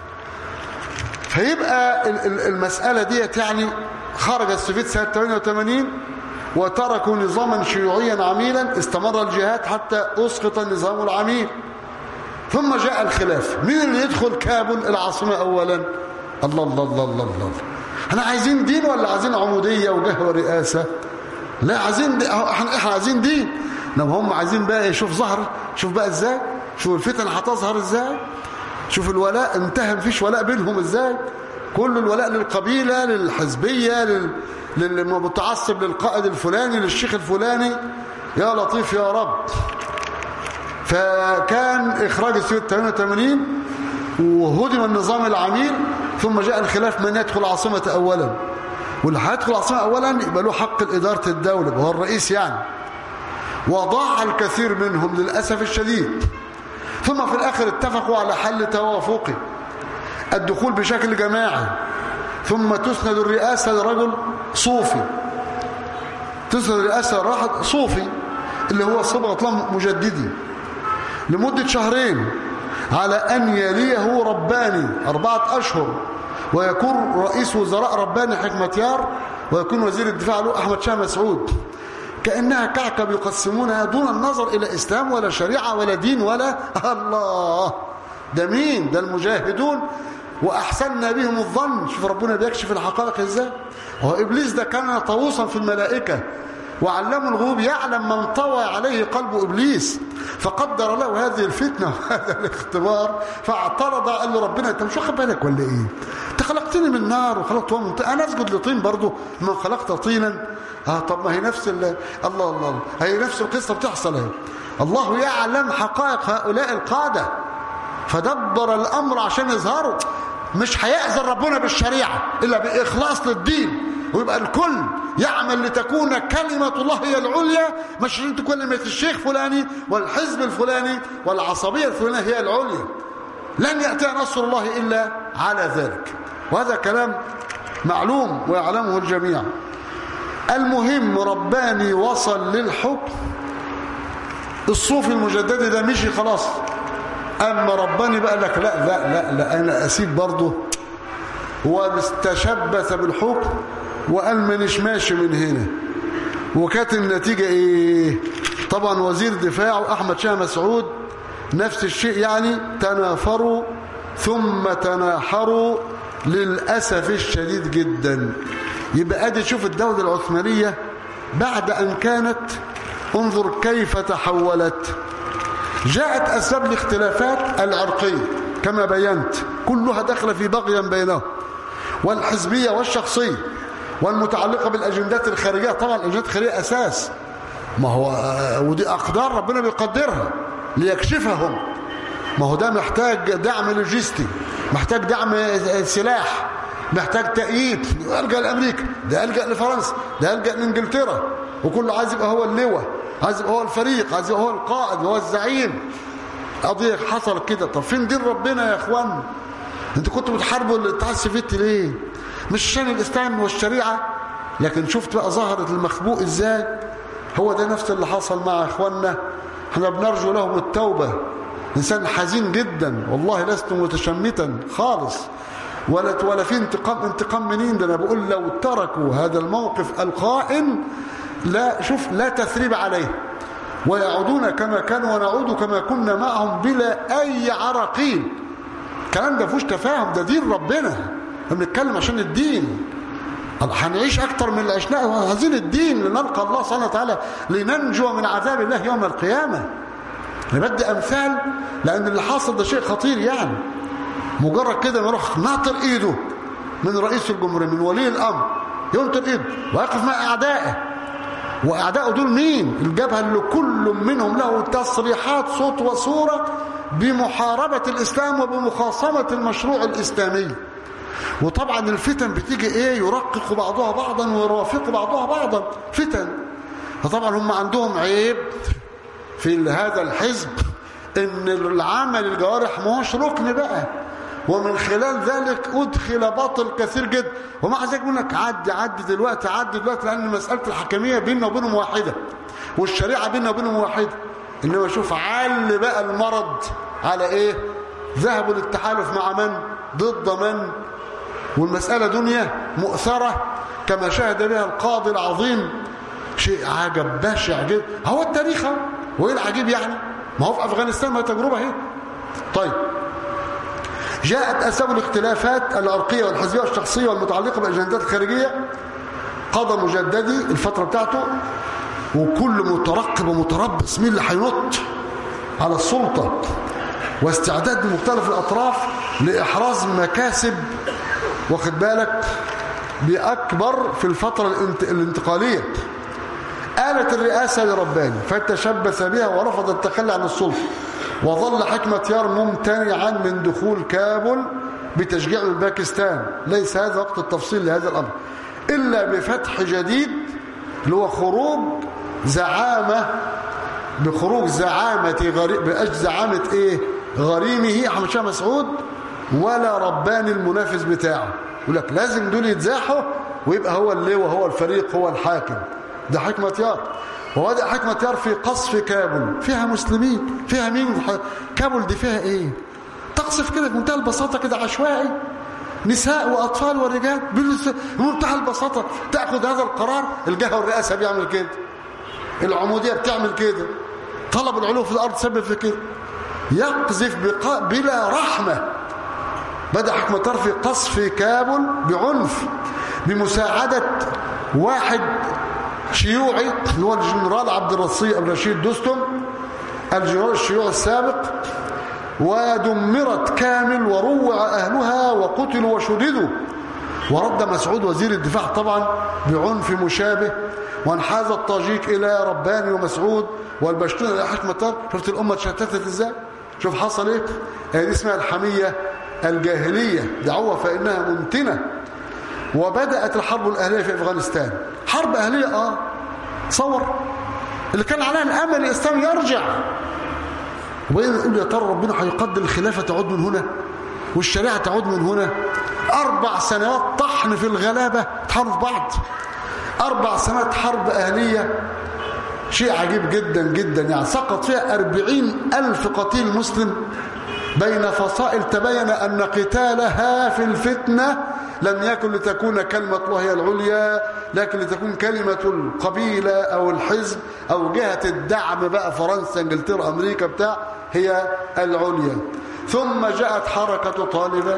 فيبقى المساله ديت يعني خرج السوفيت سنه ثمانية وثمانين وتركوا نظاما شيوعيا عميلا، استمر الجهاد حتى أسقط النظام العميل. ثم جاء الخلاف. مين اللي يدخل كابول العاصمة أولا؟ الله الله الله الله الله. احنا عايزين دين ولا عايزين عمودية وجهة ورئاسة؟ لا، عايزين دي. احنا عايزين دين. انما هم عايزين بقى. شوف ظهر، شوف بقى ازاي، شوف الفتن هتظهر ازاي، شوف الولاء انتهى، مفيش ولاء بينهم ازاي. كل الولاء للقبيلة، للحزبية، لل للمتعصب للقائد الفلاني، للشيخ الفلاني. يا لطيف يا رب. فكان إخراج السوفيت ثمانية وثمانين وهدم النظام العميل. ثم جاء الخلاف من يدخل عاصمة أولا، واللي هيدخل عاصمة أولا يبقى له حق إدارة الدولة وهو الرئيس يعني. وضاع الكثير منهم للأسف الشديد. ثم في الآخر اتفقوا على حل توافقي، الدخول بشكل جماعي. ثم تسند الرئاسة لرجل صوفي، تسند الرئاسة لرجل صوفي اللي هو صبغة الله مجددي لمدة شهرين، على أن يليه رباني أربعة أشهر، ويكون رئيس وزراء رباني حكمتيار، ويكون وزير الدفاع له أحمد شاه مسعود. كأنها كعكة يقسمونها دون النظر إلى إسلام ولا شريعة ولا دين ولا الله. ده مين؟ ده المجاهدون وأحسننا بهم الظن. شوف ربنا بيكشف الحقائق إزاي. وهو إبليس ده كان طاووسا في الملائكة، وعلم الغيوب، يعلم من طوى عليه قلب إبليس، فقدر له هذه الفتنة وهذا الاختبار. فاعترض، قال له ربنا أنت مش واخد بالك ولا إيه؟ أنت خلقتني من نار وخلقت من طين، أنا أسجد لطين برضه ما خلقت طينا؟ آه طب ما هي نفس الله الله الله هي نفس القصة بتحصل اهي. الله يعلم حقائق هؤلاء القادة، فدبر الأمر عشان يظهروا. مش هيأذن ربنا بالشريعة إلا بإخلاص للدين، ويبقى الكل يعمل لتكون كلمة الله هي العليا، مش انت كلمة الشيخ فلاني والحزب الفلاني والعصبية الفلانية هي العليا. لن يأتي نصر الله إلا على ذلك، وهذا كلام معلوم ويعلمه الجميع. المهم رباني وصل للحكم، الصوفي المجددي ده مشي خلاص. أما رباني بقى لك لا لا لا, لا أنا أسيب برضه. هو استشبث بالحكم وقال منش ماشي من هنا. وكانت النتيجة إيه؟ طبعا وزير دفاعه أحمد شاه مسعود نفس الشيء يعني، تنافروا ثم تناحروا للأسف الشديد جدا. يبقى ادي شوف الدولة العثمانية بعد أن كانت، انظر كيف تحولت. جاءت أسباب الاختلافات العرقية كما بينت، كلها داخله في بغيا بينهم، والحزبية والشخصية والمتعلقة بالأجندات الخارجية. طبعا الأجندات الخارجية أساس، ما هو ودي أقدار ربنا بيقدرها ليكشفهم. ما هو ده محتاج دعم لوجستي، محتاج دعم سلاح، محتاج تأييد. ألجأ لأمريكا، ده ألجأ لفرنسا، ده ألجأ لإنجلترا، وكله عايز يبقى هو اللواء عايز يبقى هو الفريق، عايز يبقى هو القائد وهو الزعيم. قضية حصل كده. طب فين دين ربنا يا اخوان؟ انتوا كنتوا بتحاربوا الاتحاد السوفيتي ليه؟ مش عشان الاسلام والشريعه؟ لكن شفت بقى ظهرت المخبوء ازاي. هو ده نفس اللي حصل مع اخواننا. احنا بنرجو لهم التوبه. انسان حزين جدا والله، لست متشمتا خالص ولا ولا في انتقام. انتقام منين؟ ده انا بقول لو تركوا هذا الموقف القائم لا شوف لا تثريب عليه ويعودون كما كانوا ونعود كما كنا معهم بلا اي عراقيل. الكلام ده فيهوش تفاهم، ده دين ربنا. احنا بنتكلم عشان الدين. هنعيش اكتر من اللي عشناه عايزين الدين لنلقى الله سبحانه وتعالى لننجو من عذاب الله يوم القيامه. نبدأ امثال لان اللي حاصل ده شيء خطير. يعني مجرد كده ما يروح ناطر ايده من رئيس الجمهوريه من ولي الامر ينطر ايده ويقف مع اعدائه. واعدائه دول مين؟ الجبهه اللي كل منهم له تصريحات صوت وصوره بمحاربه الاسلام وبمخاصمه المشروع الاسلامي. وطبعا الفتن بتيجي ايه؟ يرقق بعضها بعضا ويرافق بعضها بعضا فتن. فطبعا هم عندهم عيب في هذا الحزب ان العمل الجوارح ماهوش ركن بقى، ومن خلال ذلك ادخل باطل كثير جدا. ومع ذلك يقول لك عدي عدي دلوقتي عدي دلوقتي لان مساله الحكميه بيننا وبينهم واحده والشريعه بيننا وبينهم واحده. انما شوف عل بقى المرض على ايه؟ ذهبوا للتحالف مع من؟ ضد من؟ والمساله دنيا مؤثره كما شاهد بها القاضي العظيم. شيء عجب بشع جدا. هو التاريخ وايه العجيب يعني؟ ما هو في افغانستان ما تجربه اهي. طيب جاءت اسباب الاختلافات العرقيه والحزبيه والشخصيه والمتعلقه بالاجندات الخارجيه. قضى مجددي الفتره بتاعته وكل مترقب ومتربص مين اللي هينط على السلطه، واستعداد لمختلف الاطراف لاحراز مكاسب واخد بالك باكبر في الفتره الانتقاليه. آلت الرئاسة لرباني فتشبث بها ورفض التخلي عن السلطة، وظل حكمة يار ممتنعا من دخول كابول بتشجيع من باكستان. ليس هذا وقت التفصيل لهذا الأمر إلا بفتح جديد اللي هو خروج زعامة بخروج زعامة غري... بأجل زعامة إيه؟ غريمه أحمد شاه مسعود ولا رباني المنافس بتاعه. يقول لك لازم دول يتزاحوا ويبقى هو اللي وهو الفريق هو الحاكم. ده حكمة يار. وبدأ حكمة يار في قصف كابول. فيها مسلمين، فيها مين؟ كابول دي فيها ايه؟ تقصف كده بمنتهى البساطة كده عشوائي نساء وأطفال ورجال بمنتهى البساطة. تأخذ هذا القرار. الجهة والرئاسة بيعمل كده، العمودية بتعمل كده، طلب العلو في الأرض سبب في كده. يقذف بقاء بلا رحمة. بدأ حكمة يار في قصف كابول بعنف بمساعدة واحد شيوعي اللي هو الجنرال عبد الرشيد دوستم الجنرال الشيوعي السابق. ودمرت كامل وروع أهلها وقتلوا وشردوا. ورد مسعود وزير الدفاع طبعا بعنف مشابه. وانحاز الطاجيك إلى رباني ومسعود والبشتون إلى حكمة يار. شفت الأمة تشتتت إزاي؟ شوف حصل إيه؟ هذه اسمها الحمية الجاهلية. دعوة فإنها منتنة. وبدأت الحرب الأهلية في أفغانستان. حرب أهلية آه تصور اللي كان عليها الأمل الإسلام يرجع. وبين نقول يا ترى ربنا هيقدر الخلافة تعود من هنا والشريعة تعود من هنا. أربع سنوات طحن في الغلابة تحاربوا في بعض. أربع سنوات حرب أهلية شيء عجيب جدا جدا. يعني سقط فيها أربعين ألف قتيل مسلم بين فصائل تبين أن قتالها في الفتنة لم يكن لتكون كلمة الله هي العليا، لكن لتكون كلمة القبيلة أو الحزب أو جهة الدعم بقى فرنسا انجلترا أمريكا بتاع هي العليا. ثم جاءت حركة طالبان.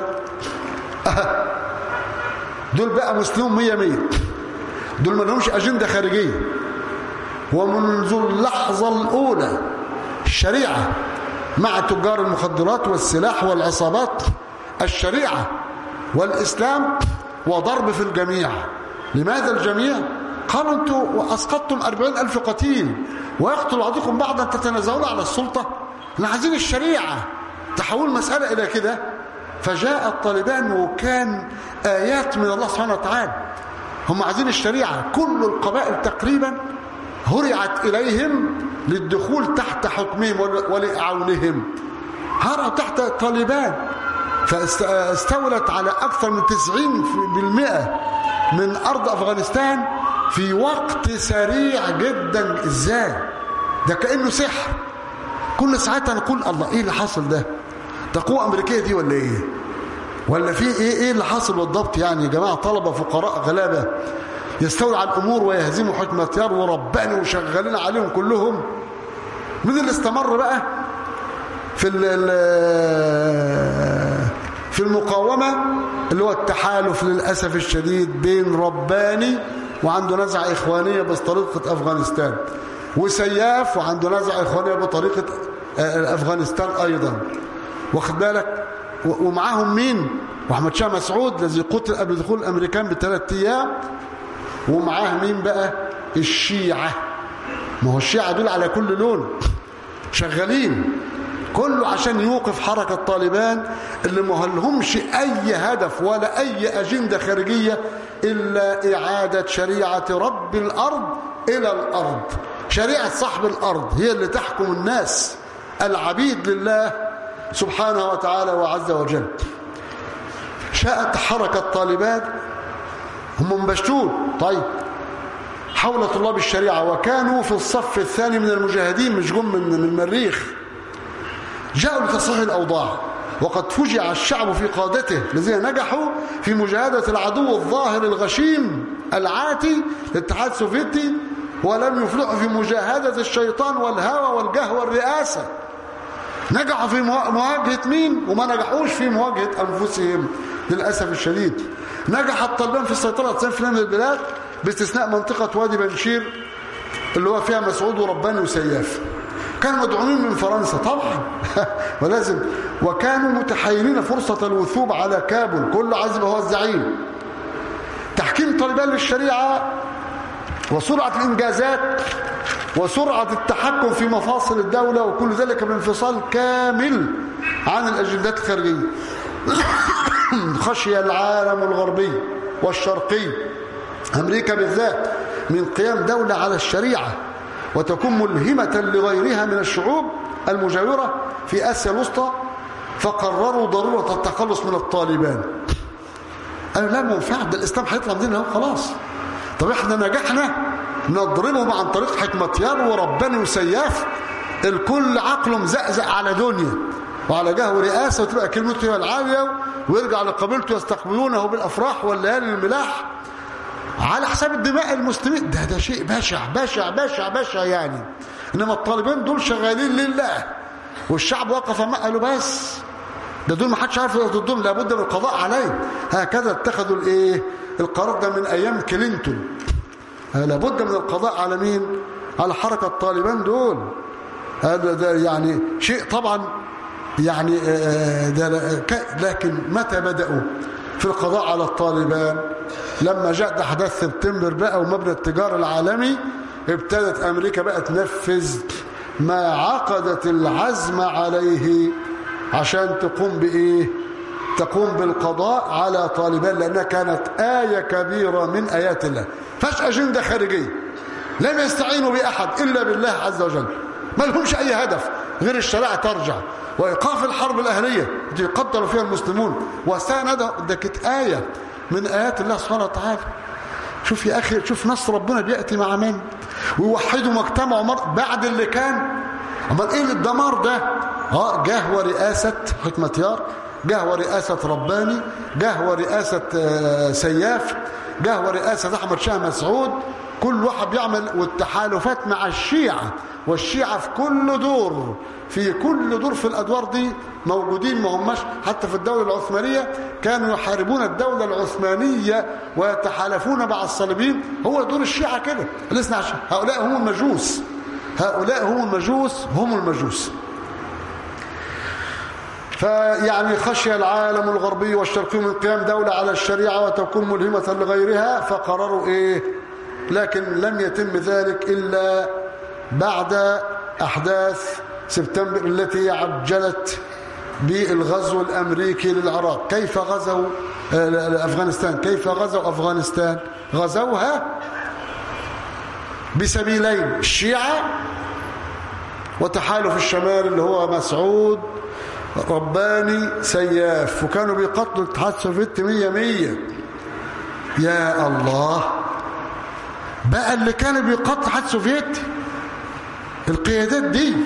دول بقى مسلمون مية مية. دول ما لهمش أجندة خارجية. ومنذ اللحظة الأولى الشريعة مع تجار المخدرات والسلاح والعصابات. الشريعة والإسلام وضرب في الجميع. لماذا الجميع؟ قالوا أنتم أسقطتم أربعين ألف قتيل ويقتل بعضكم بعضا تتنازعون على السلطة. احنا عايزين الشريعة. تحول مسألة إلى كده. فجاء الطالبان وكان آيات من الله سبحانه وتعالى. هم عايزين الشريعة. كل القبائل تقريبا هرعت إليهم للدخول تحت حكمهم ولأعونهم، هرعوا تحت طالبان، فاستولت على أكثر من تسعين بالمئة من أرض أفغانستان في وقت سريع جدا. إزاي؟ ده كأنه سحر. كل ساعتها نقول الله إيه اللي حصل ده؟ ده قوة أمريكية دي ولا إيه؟ ولا في إيه إيه اللي حصل بالضبط؟ يعني يا جماعة طلبة فقراء غلابة يستولوا على الأمور ويهزموا حكمة يار ورباني وشغالين عليهم كلهم. من اللي استمر بقى في في المقاومة اللي هو التحالف للأسف الشديد بين رباني وعنده نزعة إخوانية بطريقة أفغانستان، وسياف وعنده نزعة إخوانية بطريقة أفغانستان أيضا، واخد بالك؟ ومعاهم مين؟ وأحمد شاه مسعود الذي قتل قبل دخول الأمريكان بثلاث أيام، ومعاه مين بقى؟ الشيعة. ما هو الشيعة دول على كل لون شغالين، كله عشان يوقف حركة طالبان اللي ما لهمش أي هدف ولا أي أجندة خارجية إلا إعادة شريعة رب الأرض إلى الأرض. شريعة صاحب الأرض هي اللي تحكم الناس، العبيد لله سبحانه وتعالى وعز وجل. شاءت حركة طالبان، هم مبشتون طيب حول طلاب الشريعة، وكانوا في الصف الثاني من المجاهدين، مش جم من المريخ. جاءوا لتصحيح الأوضاع، وقد فجع الشعب في قادته الذين نجحوا في مجاهدة العدو الظاهر الغشيم العاتي للاتحاد السوفيتي، ولم يفلحوا في مجاهدة الشيطان والهوى والجهوى والرئاسة. نجحوا في مواجهة مين؟ وما نجحوش في مواجهة أنفسهم للأسف الشديد. نجح الطالبان في السيطرة على تسعين بالمئة من البلاد باستثناء منطقة وادي بنشير اللي هو فيها مسعود ورباني وسياف. كانوا مدعومين من فرنسا طبعا ولازم، وكانوا متحيرين فرصة الوثوب على كابل، كله عايز يبقى هو الزعيم. تحكيم طالبان للشريعة وسرعة الإنجازات وسرعة التحكم في مفاصل الدولة، وكل ذلك بانفصال كامل عن الأجندات الخارجية. خشي العالم الغربي والشرقي، أمريكا بالذات، من قيام دولة على الشريعة وتكون ملهمة لغيرها من الشعوب المجاورة في آسيا الوسطى، فقرروا ضرورة التخلص من الطالبان. قالوا لا منفع، ده الإسلام هيطلع مننا خلاص. طب احنا نجحنا نضربهم عن طريق حكمة يار ورباني وسياف، الكل عقله مزقزق على دنيا وعلى جهه رئاسة، وتبقى كلمته العالية، ويرجع لقبيلته يستقبلونه بالأفراح والليالي الملاح على حساب الدماء المسلمين. ده ده شيء بشع بشع بشع بشع يعني. انما الطالبان دول شغالين لله، والشعب وقف ما قالوا بس ده دول ما حدش عارف يقف ضدهم، لابد من القضاء عليه. هكذا اتخذوا الايه القرار ده من ايام كلينتون، لابد من القضاء على مين؟ على حركة الطالبان دول. هذا ده يعني شيء طبعا يعني ده، لكن متى بدأوا في القضاء على الطالبان؟ لما جاء أحداث سبتمبر بقى ومبنى التجارة العالمي، ابتدت أمريكا بقى تنفذ ما عقدت العزم عليه عشان تقوم بإيه؟ تقوم بالقضاء على طالبان، لأنها كانت آية كبيرة من آيات الله. فاش أجندة خارجية، لم يستعينوا بأحد إلا بالله عز وجل، ما لهمش أي هدف غير الشريعة ترجع وإيقاف الحرب الأهلية التي يقتل فيها المسلمون وساندها. ده كانت آية من آيات الله سبحانه وتعالى. شوف يا أخي، شوف نصر ربنا بيأتي مع من ويوحدوا مجتمع مر بعد اللي كان. أما إيه الدمار ده؟ اه جه ورئاسة حكمة يار، جه ورئاسة رباني، جه ورئاسة آه سياف، جه ورئاسة أحمد شاه مسعود، كل واحد بيعمل، والتحالفات مع الشيعة، والشيعة في كل دور في كل دور في الأدوار دي موجودين. ما هماش حتى في الدولة العثمانية كانوا يحاربون الدولة العثمانية ويتحالفون مع الصليبيين. هو دور الشيعة كده. لسنا عشان هؤلاء هم المجوس، هؤلاء هم المجوس هم المجوس فيعني خشي العالم الغربي والشرقي من قيام دولة على الشريعة وتكون ملهمة لغيرها، فقرروا إيه؟ لكن لم يتم ذلك إلا بعد أحداث سبتمبر التي عجلت بالغزو الأمريكي للعراق. كيف غزوا أفغانستان؟ كيف غزوا أفغانستان؟ غزوها بسبيلين، الشيعة وتحالف الشمال اللي هو مسعود رباني سياف، وكانوا بيقتلوا الاتحاد السوفيتي مية مية. يا الله، بقى اللي كانوا بيقتلوا الاتحاد السوفيتي القيادات دي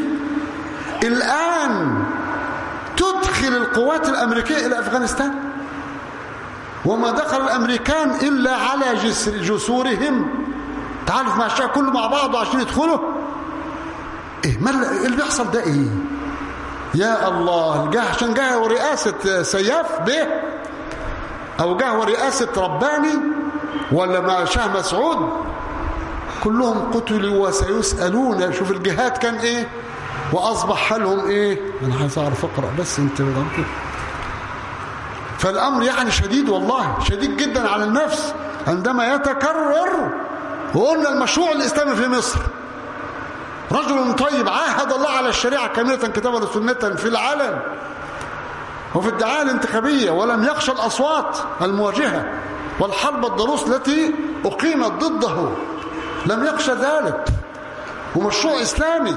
الآن تدخل القوات الأمريكية إلى أفغانستان، وما دخل الأمريكان إلا على جسورهم، تعالوا مع الشعب كله مع بعض عشان يدخلوا. إيه اللي بيحصل ده؟ إيه يا الله؟ جه عشان جه ورئاسة سياف به، أو جه ورئاسة رباني، ولا مع شاه مسعود؟ كلهم قتلوا وسيسألون. شوف الجهاد كان إيه وأصبح حالهم إيه. أنا عايز أعرف أقرأ بس أنت بغلطت. فالأمر يعني شديد، والله شديد جدا على النفس عندما يتكرر. وقلنا المشروع الإسلامي في مصر، رجل طيب عاهد الله على الشريعة كاملة كتابا وسنة في العلن وفي الدعاية الانتخابية، ولم يخشى الأصوات المواجهة والحرب الضروس التي أقيمت ضده، لم يخشى ذلك. ومشروع إسلامي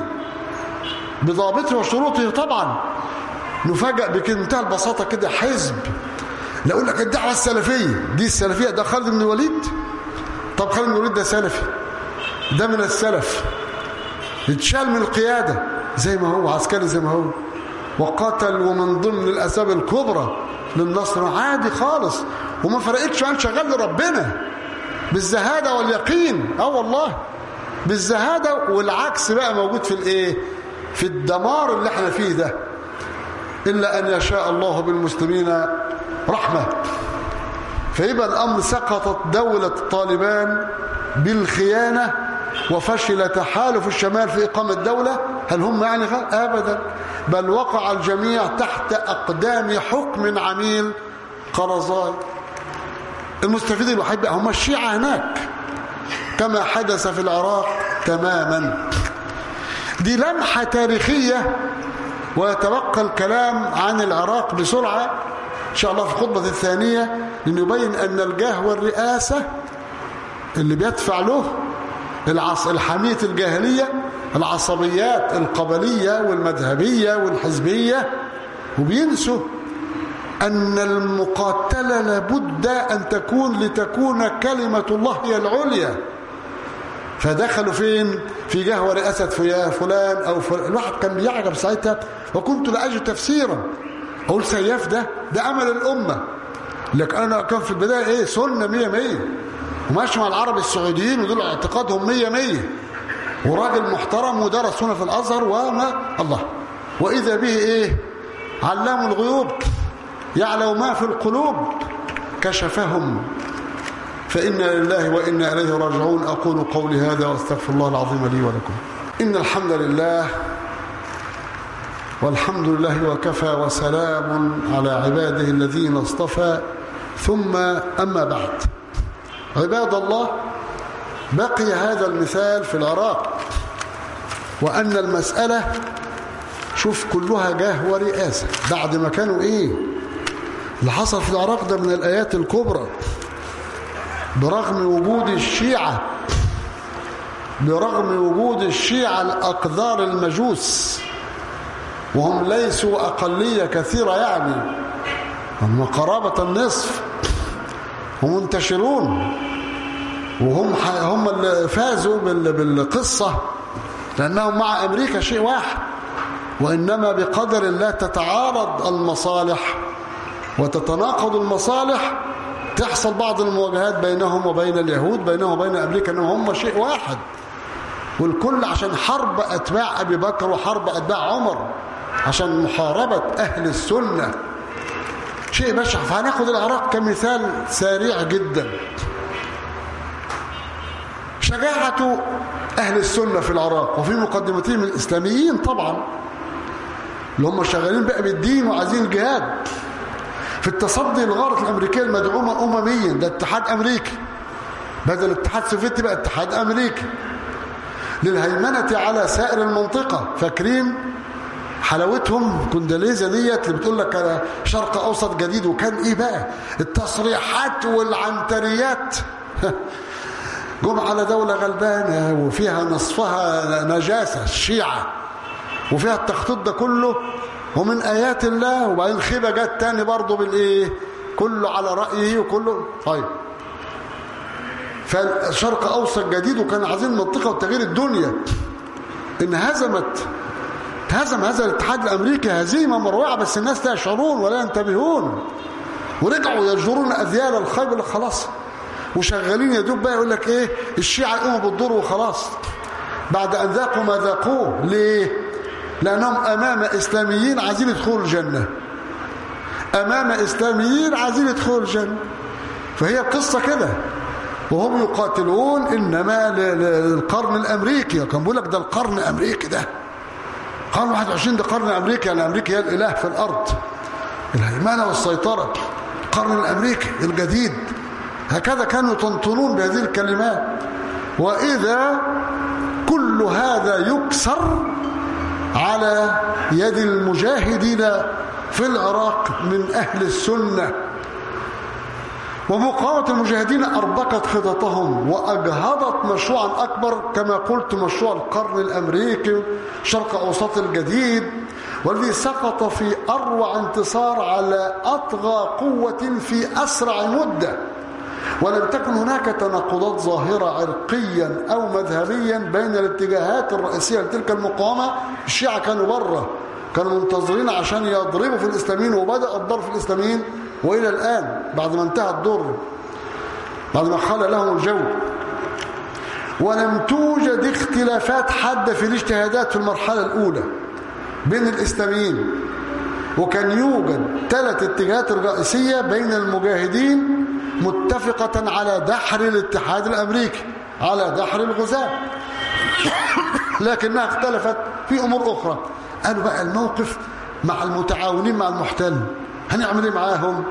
بضابطه وشروطه. طبعا نفاجأ بمنتهى البساطة كده حزب، لا أقول لك الدعوة السلفية دي، السلفية ده خالد بن الوليد. طب خالد بن الوليد ده سلفي، ده من السلف، اتشال من القيادة زي ما هو، عسكري زي ما هو، وقتل، ومن ضمن الأسباب الكبرى للنصر عادي خالص، وما فرقتش عن شغال لربنا بالزهادة واليقين. اه والله بالزهادة. والعكس بقى موجود في الايه، في الدمار اللي احنا فيه ده. إلا أن يشاء الله بالمسلمين رحمة. فيبقى الأمر سقطت دولة طالبان بالخيانة، وفشل تحالف الشمال في إقامة دولة. هل هم يعني أبدا، بل وقع الجميع تحت أقدام حكم عميل قرضاي. المستفيد الوحيد بقى هم الشيعة هناك، كما حدث في العراق تماما. دي لمحة تاريخية. ويتبقى الكلام عن العراق بسرعة إن شاء الله في الخطبة الثانية، لنبين أن الجاه والرئاسة اللي بيدفع له العص... الحمية الجاهلية، العصبيات القبلية والمذهبية والحزبية، وبينسوا أن المقاتلة لابد أن تكون لتكون كلمة الله هي العليا. فدخلوا فين؟ في جاه ورئاسة فلان أو فلان. الواحد كان بيعجب ساعتها، وكنت لا أجد تفسيرا. أقول سياف ده ده أمل الأمة، لكن أنا كان في البداية إيه، سنة مية مية، وماشي مع العرب السعوديين ودول اعتقادهم مية مية، وراجل محترم ودرس هنا في الأزهر وما الله. وإذا به إيه، علام الغيوب يعلم ما في القلوب، كشفهم. فإنا لله وإنا إليه راجعون. أقول قولي هذا وأستغفر الله العظيم لي ولكم. إن الحمد لله، والحمد لله وكفى، وسلام على عباده الذين اصطفى، ثم أما بعد. عباد الله، بقي هذا المثال في العراق، وأن المسألة شوف كلها جاه ورئاسة. بعد ما كانوا إيه اللي حصل في العراق ده من الآيات الكبرى، برغم وجود الشيعة برغم وجود الشيعة الأقذار المجوس، وهم ليسوا أقلية كثيرة، يعني هم قرابة النصف ومنتشرون، وهم هم اللي فازوا بالقصة لأنهم مع أمريكا شيء واحد. وإنما بقدر الله تتعارض المصالح وتتناقض المصالح، تحصل بعض المواجهات بينهم وبين اليهود، بينهم وبين أمريكا، أنهم هم شيء واحد، والكل عشان حرب أتباع أبي بكر وحرب أتباع عمر، عشان محاربة أهل السنة، شيء بشع. فهناخد العراق كمثال سريع جدا. شجاعة أهل السنة في العراق، وفي مقدمتهم الإسلاميين طبعا، اللي هم شغالين بقى بالدين وعايزين الجهاد، في التصدي للغارة الأمريكية المدعومة أمميا. ده اتحاد أمريكي، بدل الاتحاد السوفيتي بقى اتحاد أمريكي، للهيمنة على سائر المنطقة. فاكرين حلاوتهم كونداليزا ديت اللي بتقول لك على شرق أوسط جديد، وكان إيه بقى التصريحات والعنتريات جم على دولة غلبانة وفيها نصفها نجاسة الشيعة وفيها التخطيط ده كله ومن آيات الله، وبعدين خيبة جت تاني برضه بالإيه؟ كله على رأيه وكله طيب. فالشرق أوسط جديد وكان عايزين منطقة وتغيير الدنيا، انهزمت هزم هذا الاتحاد الأمريكي هزيمة مروعة، بس الناس لا يشعرون ولا ينتبهون، ورجعوا يجرون أذيال الخيب خلاص، وشغالين يدوب بقى يقول لك ايه الشيعة يقوموا بالدور وخلاص بعد أن ذاقوا ما ذاقوه. ليه؟ لأنهم أمام إسلاميين عايزين يدخلوا الجنة، أمام إسلاميين عايزين يدخلوا الجنة. فهي القصة كده، وهم يقاتلون إنما للقرن الأمريكي. كان بيقول لك ده القرن الأمريكي، ده قرن واحد وعشرين، ده قرن أمريكي، يعني أمريكا هي الإله في الأرض، الهيمنة والسيطرة، القرن الأمريكي الجديد. هكذا كانوا يطنطنون بهذه الكلمات. وإذا كل هذا يكسر على يد المجاهدين في العراق من أهل السنة، ومقاومة المجاهدين أربكت خططهم وأجهضت مشروعا أكبر كما قلت، مشروع القرن الأمريكي شرق أوسط الجديد، والذي سقط في أروع انتصار على أطغى قوة في أسرع مدة. ولم تكن هناك تناقضات ظاهرة عرقيا أو مذهبيا بين الاتجاهات الرئيسية لتلك المقاومة. الشيعة كانوا بره، كانوا منتظرين عشان يضربوا في الإسلاميين، وبدأ الضرب في الإسلاميين وإلى الآن بعد ما انتهى الضر، بعد ما خلى لهم الجو. ولم توجد اختلافات حادة في الاجتهادات في المرحلة الأولى بين الإسلاميين، وكان يوجد ثلاث اتجاهات رئيسية بين المجاهدين متفقة على دحر الاتحاد الأمريكي، على دحر الغزاة، لكنها اختلفت في أمور أخرى. قالوا بقى الموقف مع المتعاونين مع المحتل هنعمل ايه معاهم،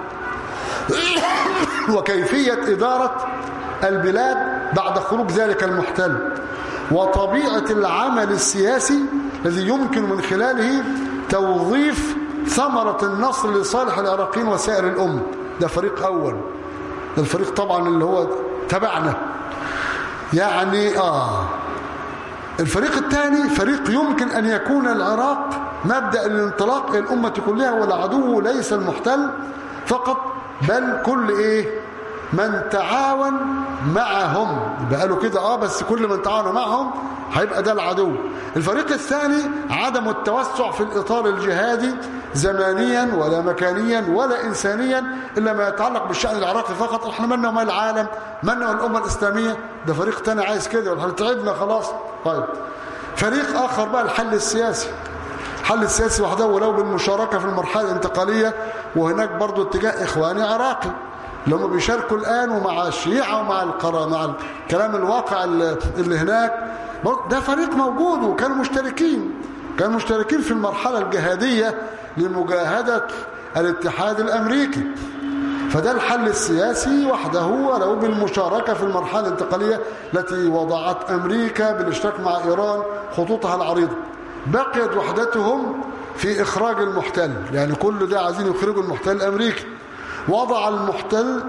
وكيفية إدارة البلاد بعد خروج ذلك المحتل، وطبيعة العمل السياسي الذي يمكن من خلاله توظيف ثمرة النصر لصالح العراقيين وسائر الأمة. ده فريق أول، الفريق طبعا اللي هو تبعنا يعني آه الفريق الثاني فريق يمكن أن يكون العراق مبدأ الانطلاق إلى الأمة كلها، والعدو ليس المحتل فقط بل كل إيه من تعاون معهم. بقالوا كده آه بس كل من تعاون معهم هيبقى ده العدو. الفريق الثاني عدم التوسع في الإطار الجهادي زمانيا ولا مكانيا ولا إنسانيا إلا ما يتعلق بالشأن العراقي فقط. احنا مالنا ومال العالم، مالنا والأمة الإسلامية. ده فريق تاني عايز كده ولا تعبنا خلاص. طيب فريق آخر بقى الحل السياسي، الحل السياسي وحده ولو بالمشاركة في المرحلة الانتقالية، وهناك برضو اتجاه إخواني عراقي اللي هم بيشاركوا الآن ومع الشيعة ومع القرار مع الكلام الواقع اللي هناك. ده فريق موجود وكانوا مشتركين كانوا مشتركين في المرحلة الجهادية لمجاهدة الاتحاد الأمريكي. فده الحل السياسي وحده ولو بالمشاركة في المرحلة الانتقالية التي وضعت أمريكا بالاشتراك مع إيران خطوطها العريضة. بقيت وحدتهم في إخراج المحتل، يعني كل ده عايزين يخرجوا المحتل الأمريكي. وضع المحتل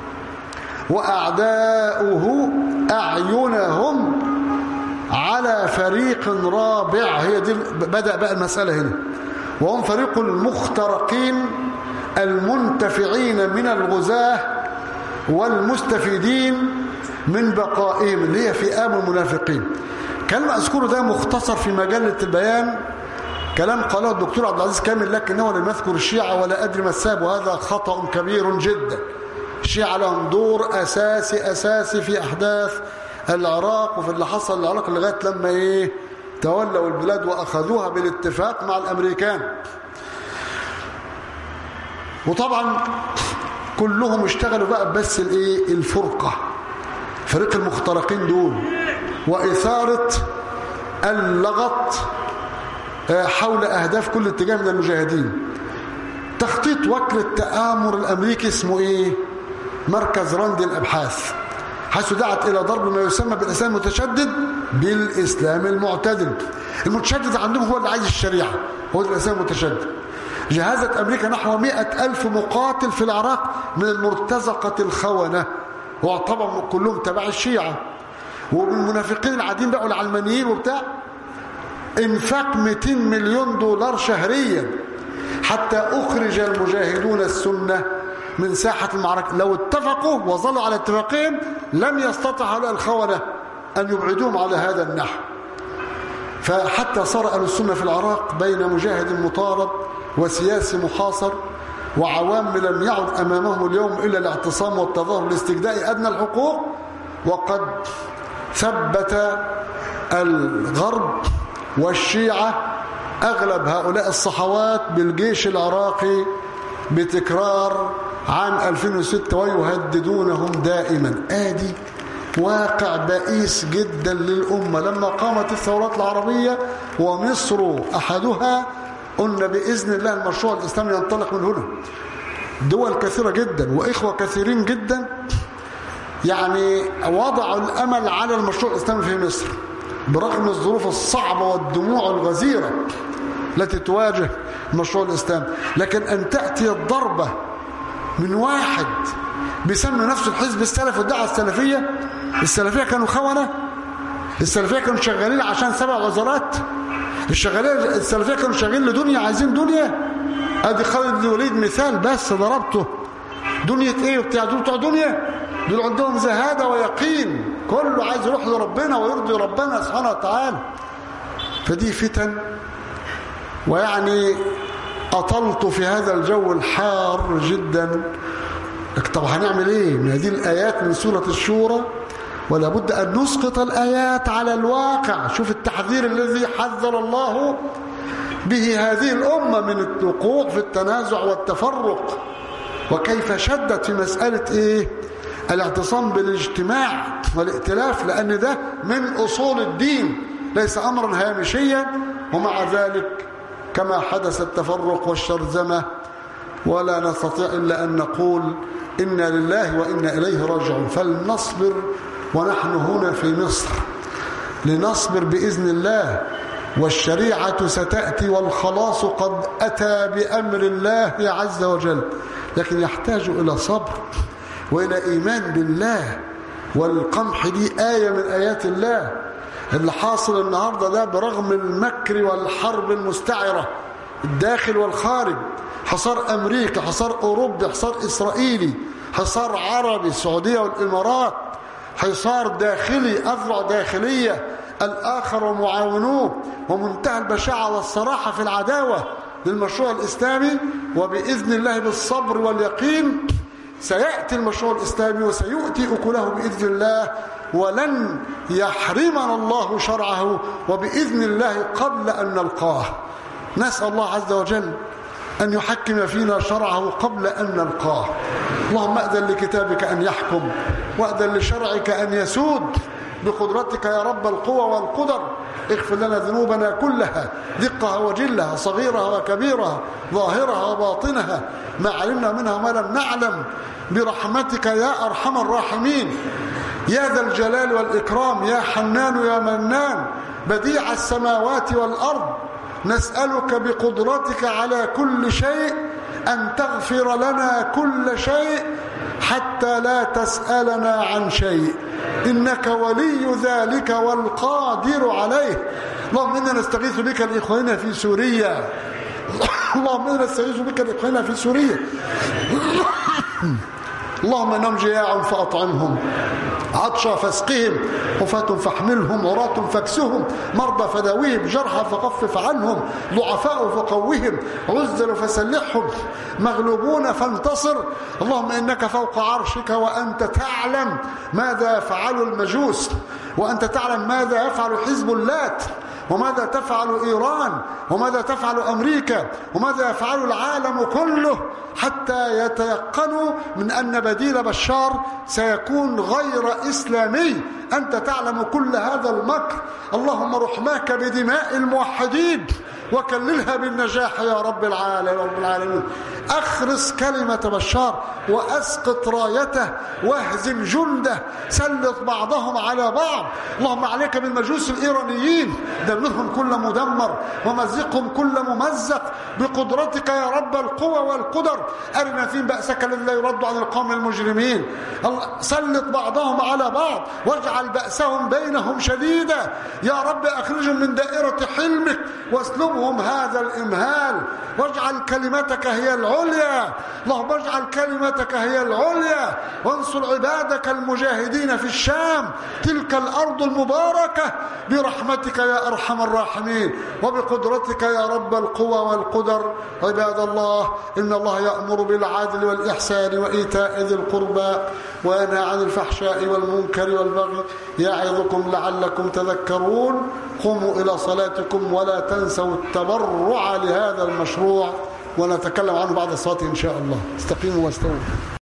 وأعداؤه أعينهم على فريق رابع، هي دي بدأ بقى المسألة هنا، وهم فريق المخترقين المنتفعين من الغزاة والمستفيدين من بقائهم اللي هي فئام المنافقين. كلام أذكره ده مختصر في مجلة البيان، كلام قاله الدكتور عبد العزيز كامل، لكنه لم يذكر الشيعة ولا أدري ما السبب، وهذا خطأ كبير جدا. الشيعة لهم دور أساسي أساسي في أحداث العراق وفي اللي حصل العراق لغاية لما إيه تولوا البلاد وأخذوها بالاتفاق مع الأمريكان. وطبعا كلهم اشتغلوا بقى بس الايه الفرقة، فريق المخترقين دول، وإثارة اللغط حول أهداف كل اتجاه من المجاهدين. تخطيط وكر التآمر الأمريكي اسمه ايه مركز راند الأبحاث، حيث دعت إلى ضرب ما يسمى بالإسلام المتشدد بالإسلام المعتدل. المتشدد عندهم هو اللي عايز الشريعة، هو الإسلام المتشدد. جهزت أمريكا نحو مئة ألف مقاتل في العراق من المرتزقة الخونة، وطبعا كلهم تبع الشيعة، وبالمنافقين العاديين بقوا العلمانيين وبتاع، انفاق مئتين مليون دولار شهريا حتى أخرج المجاهدون السنة من ساحة المعركة. لو اتفقوا وظلوا على اتفاقهم لم يستطع هؤلاء الخونة أن يبعدوهم على هذا النحو. فحتى صار أهل السنة في العراق بين مجاهد مطارد وسياسي محاصر وعوام لم يعد أمامهم اليوم إلا الاعتصام والتظاهر لاستجداء أدنى الحقوق. وقد ثبت الغرب والشيعة أغلب هؤلاء الصحوات بالجيش العراقي بتكرار عام ألفين وستة ويهددونهم دائما. آدي واقع بائس جدا للأمة. لما قامت الثورات العربية ومصر أحدها قلنا بإذن الله المشروع الإسلامي ينطلق من هنا. دول كثيرة جدا وإخوة كثيرين جدا يعني وضعوا الأمل على المشروع الإسلامي في مصر برغم الظروف الصعبة والدموع الغزيرة التي تواجه المشروع الإسلامي. لكن أن تأتي الضربة من واحد بيسمي نفسه الحزب السلفي والدعوة السلفية. السلفية كانوا خونة، السلفية كانوا شغالين عشان سبع وزارات، الشغالين السلفية كانوا شغالين لدنيا، عايزين دنيا. ادي خالد الوليد مثال بس ضربته. دنيا ايه وبتاع؟ دول بتوع دنيا، دول عندهم زهادة ويقين، كله عايز يروح لربنا ويرضي ربنا سبحانه وتعالى. فدي فتن. ويعني أطلت في هذا الجو الحار جدا. طب هنعمل ايه من هذه الآيات من سورة الشورى؟ ولا بد أن نسقط الآيات على الواقع. شوف التحذير الذي حذر الله به هذه الأمة من الوقوع في التنازع والتفرق، وكيف شدت في مسألة ايه الاعتصام بالاجتماع والائتلاف، لأن ده من أصول الدين ليس أمرا هامشيا. ومع ذلك كما حدث التفرق والشرذمة ولا نستطيع إلا أن نقول إنا لله وإنا إليه راجعون. فلنصبر ونحن هنا في مصر، لنصبر بإذن الله، والشريعة ستأتي والخلاص قد أتى بأمر الله عز وجل. لكن يحتاج إلى صبر وإلى إيمان بالله. والقمح دي آية من آيات الله. اللي حاصل النهاردة ده برغم المكر والحرب المستعرة الداخل والخارج، حصار أمريكا، حصار أوروبي، حصار إسرائيلي، حصار عربي، السعودية والإمارات، حصار داخلي، أذرع داخلية، الآخر ومعاونوه، ومنتهى البشاعة والصراحة في العداوة للمشروع الإسلامي. وبإذن الله بالصبر واليقين سيأتي المشروع الإسلامي وسيؤتي أكله بإذن الله، ولن يحرمنا الله شرعه وبإذن الله قبل أن نلقاه. نسأل الله عز وجل أن يحكم فينا شرعه قبل أن نلقاه. اللهم أذن لكتابك أن يحكم، وأذن لشرعك أن يسود بقدرتك يا رب القوى والقدر. اغفر لنا ذنوبنا كلها، دقها وجلها، صغيرها وكبيرها، ظاهرها وباطنها، ما علمنا منها ما لم نعلم، برحمتك يا أرحم الراحمين. يا ذا الجلال والإكرام، يا حنان يا منان، بديع السماوات والأرض، نسألك بقدرتك على كل شيء أن تغفر لنا كل شيء حتى لا تسألنا عن شيء، إنك ولي ذلك والقادر عليه. اللهم إنا نستغيث بك لإخواننا في سوريا، اللهم إنا نستغيث بك لإخواننا في سوريا، اللهم إنهم جياع فأطعمهم، عطشى فاسقهم، حفاة فاحملهم، عراة فاكسهم، مرضى فداويهم، جرحى فخفف عنهم، ضعفاء فقوهم، عزل فسلحهم، مغلوبون فانتصر. اللهم إنك فوق عرشك وأنت تعلم ماذا يفعل المجوس، وأنت تعلم ماذا يفعل حزب اللات، وماذا تفعل إيران، وماذا تفعل أمريكا، وماذا يفعل العالم كله، حتى يتيقنوا من أن بديل بشار سيكون غير إسلامي. أنت تعلم كل هذا المكر. اللهم رحماك بدماء الموحدين وكللها بالنجاح يا رب العالمين. أخرس كلمة بشار وأسقط رايته واهزم جنده، سلط بعضهم على بعض. اللهم عليك بالمجوس الإيرانيين، دمرهم كل مدمر ومزقهم كل ممزق بقدرتك يا رب القوى والقدر. أرنا فيهم بأسك الذي لا يرد عن القوم المجرمين. سلط بعضهم على بعض واجعل بأسهم بينهم شديدا يا رب. أخرجهم من دائرة حلمك واسلبهم هذا الإمهال، واجعل كلمتك هي العليا. اللهم اجعل كلمتك هي العليا، وانصر عبادك المجاهدين في الشام، تلك الأرض المباركة، برحمتك يا أرحم الراحمين وبقدرتك يا رب القوى والقدر. عباد الله، إن الله يأمر بالعدل والإحسان وإيتاء ذي القربى وينهى عن الفحشاء والمنكر والبغي يعظكم لعلكم تذكرون. قوموا إلى صلاتكم ولا تنسوا التبرع لهذا المشروع، ونتكلم عنه بعد الصلاة إن شاء الله. استقيموا واستووا.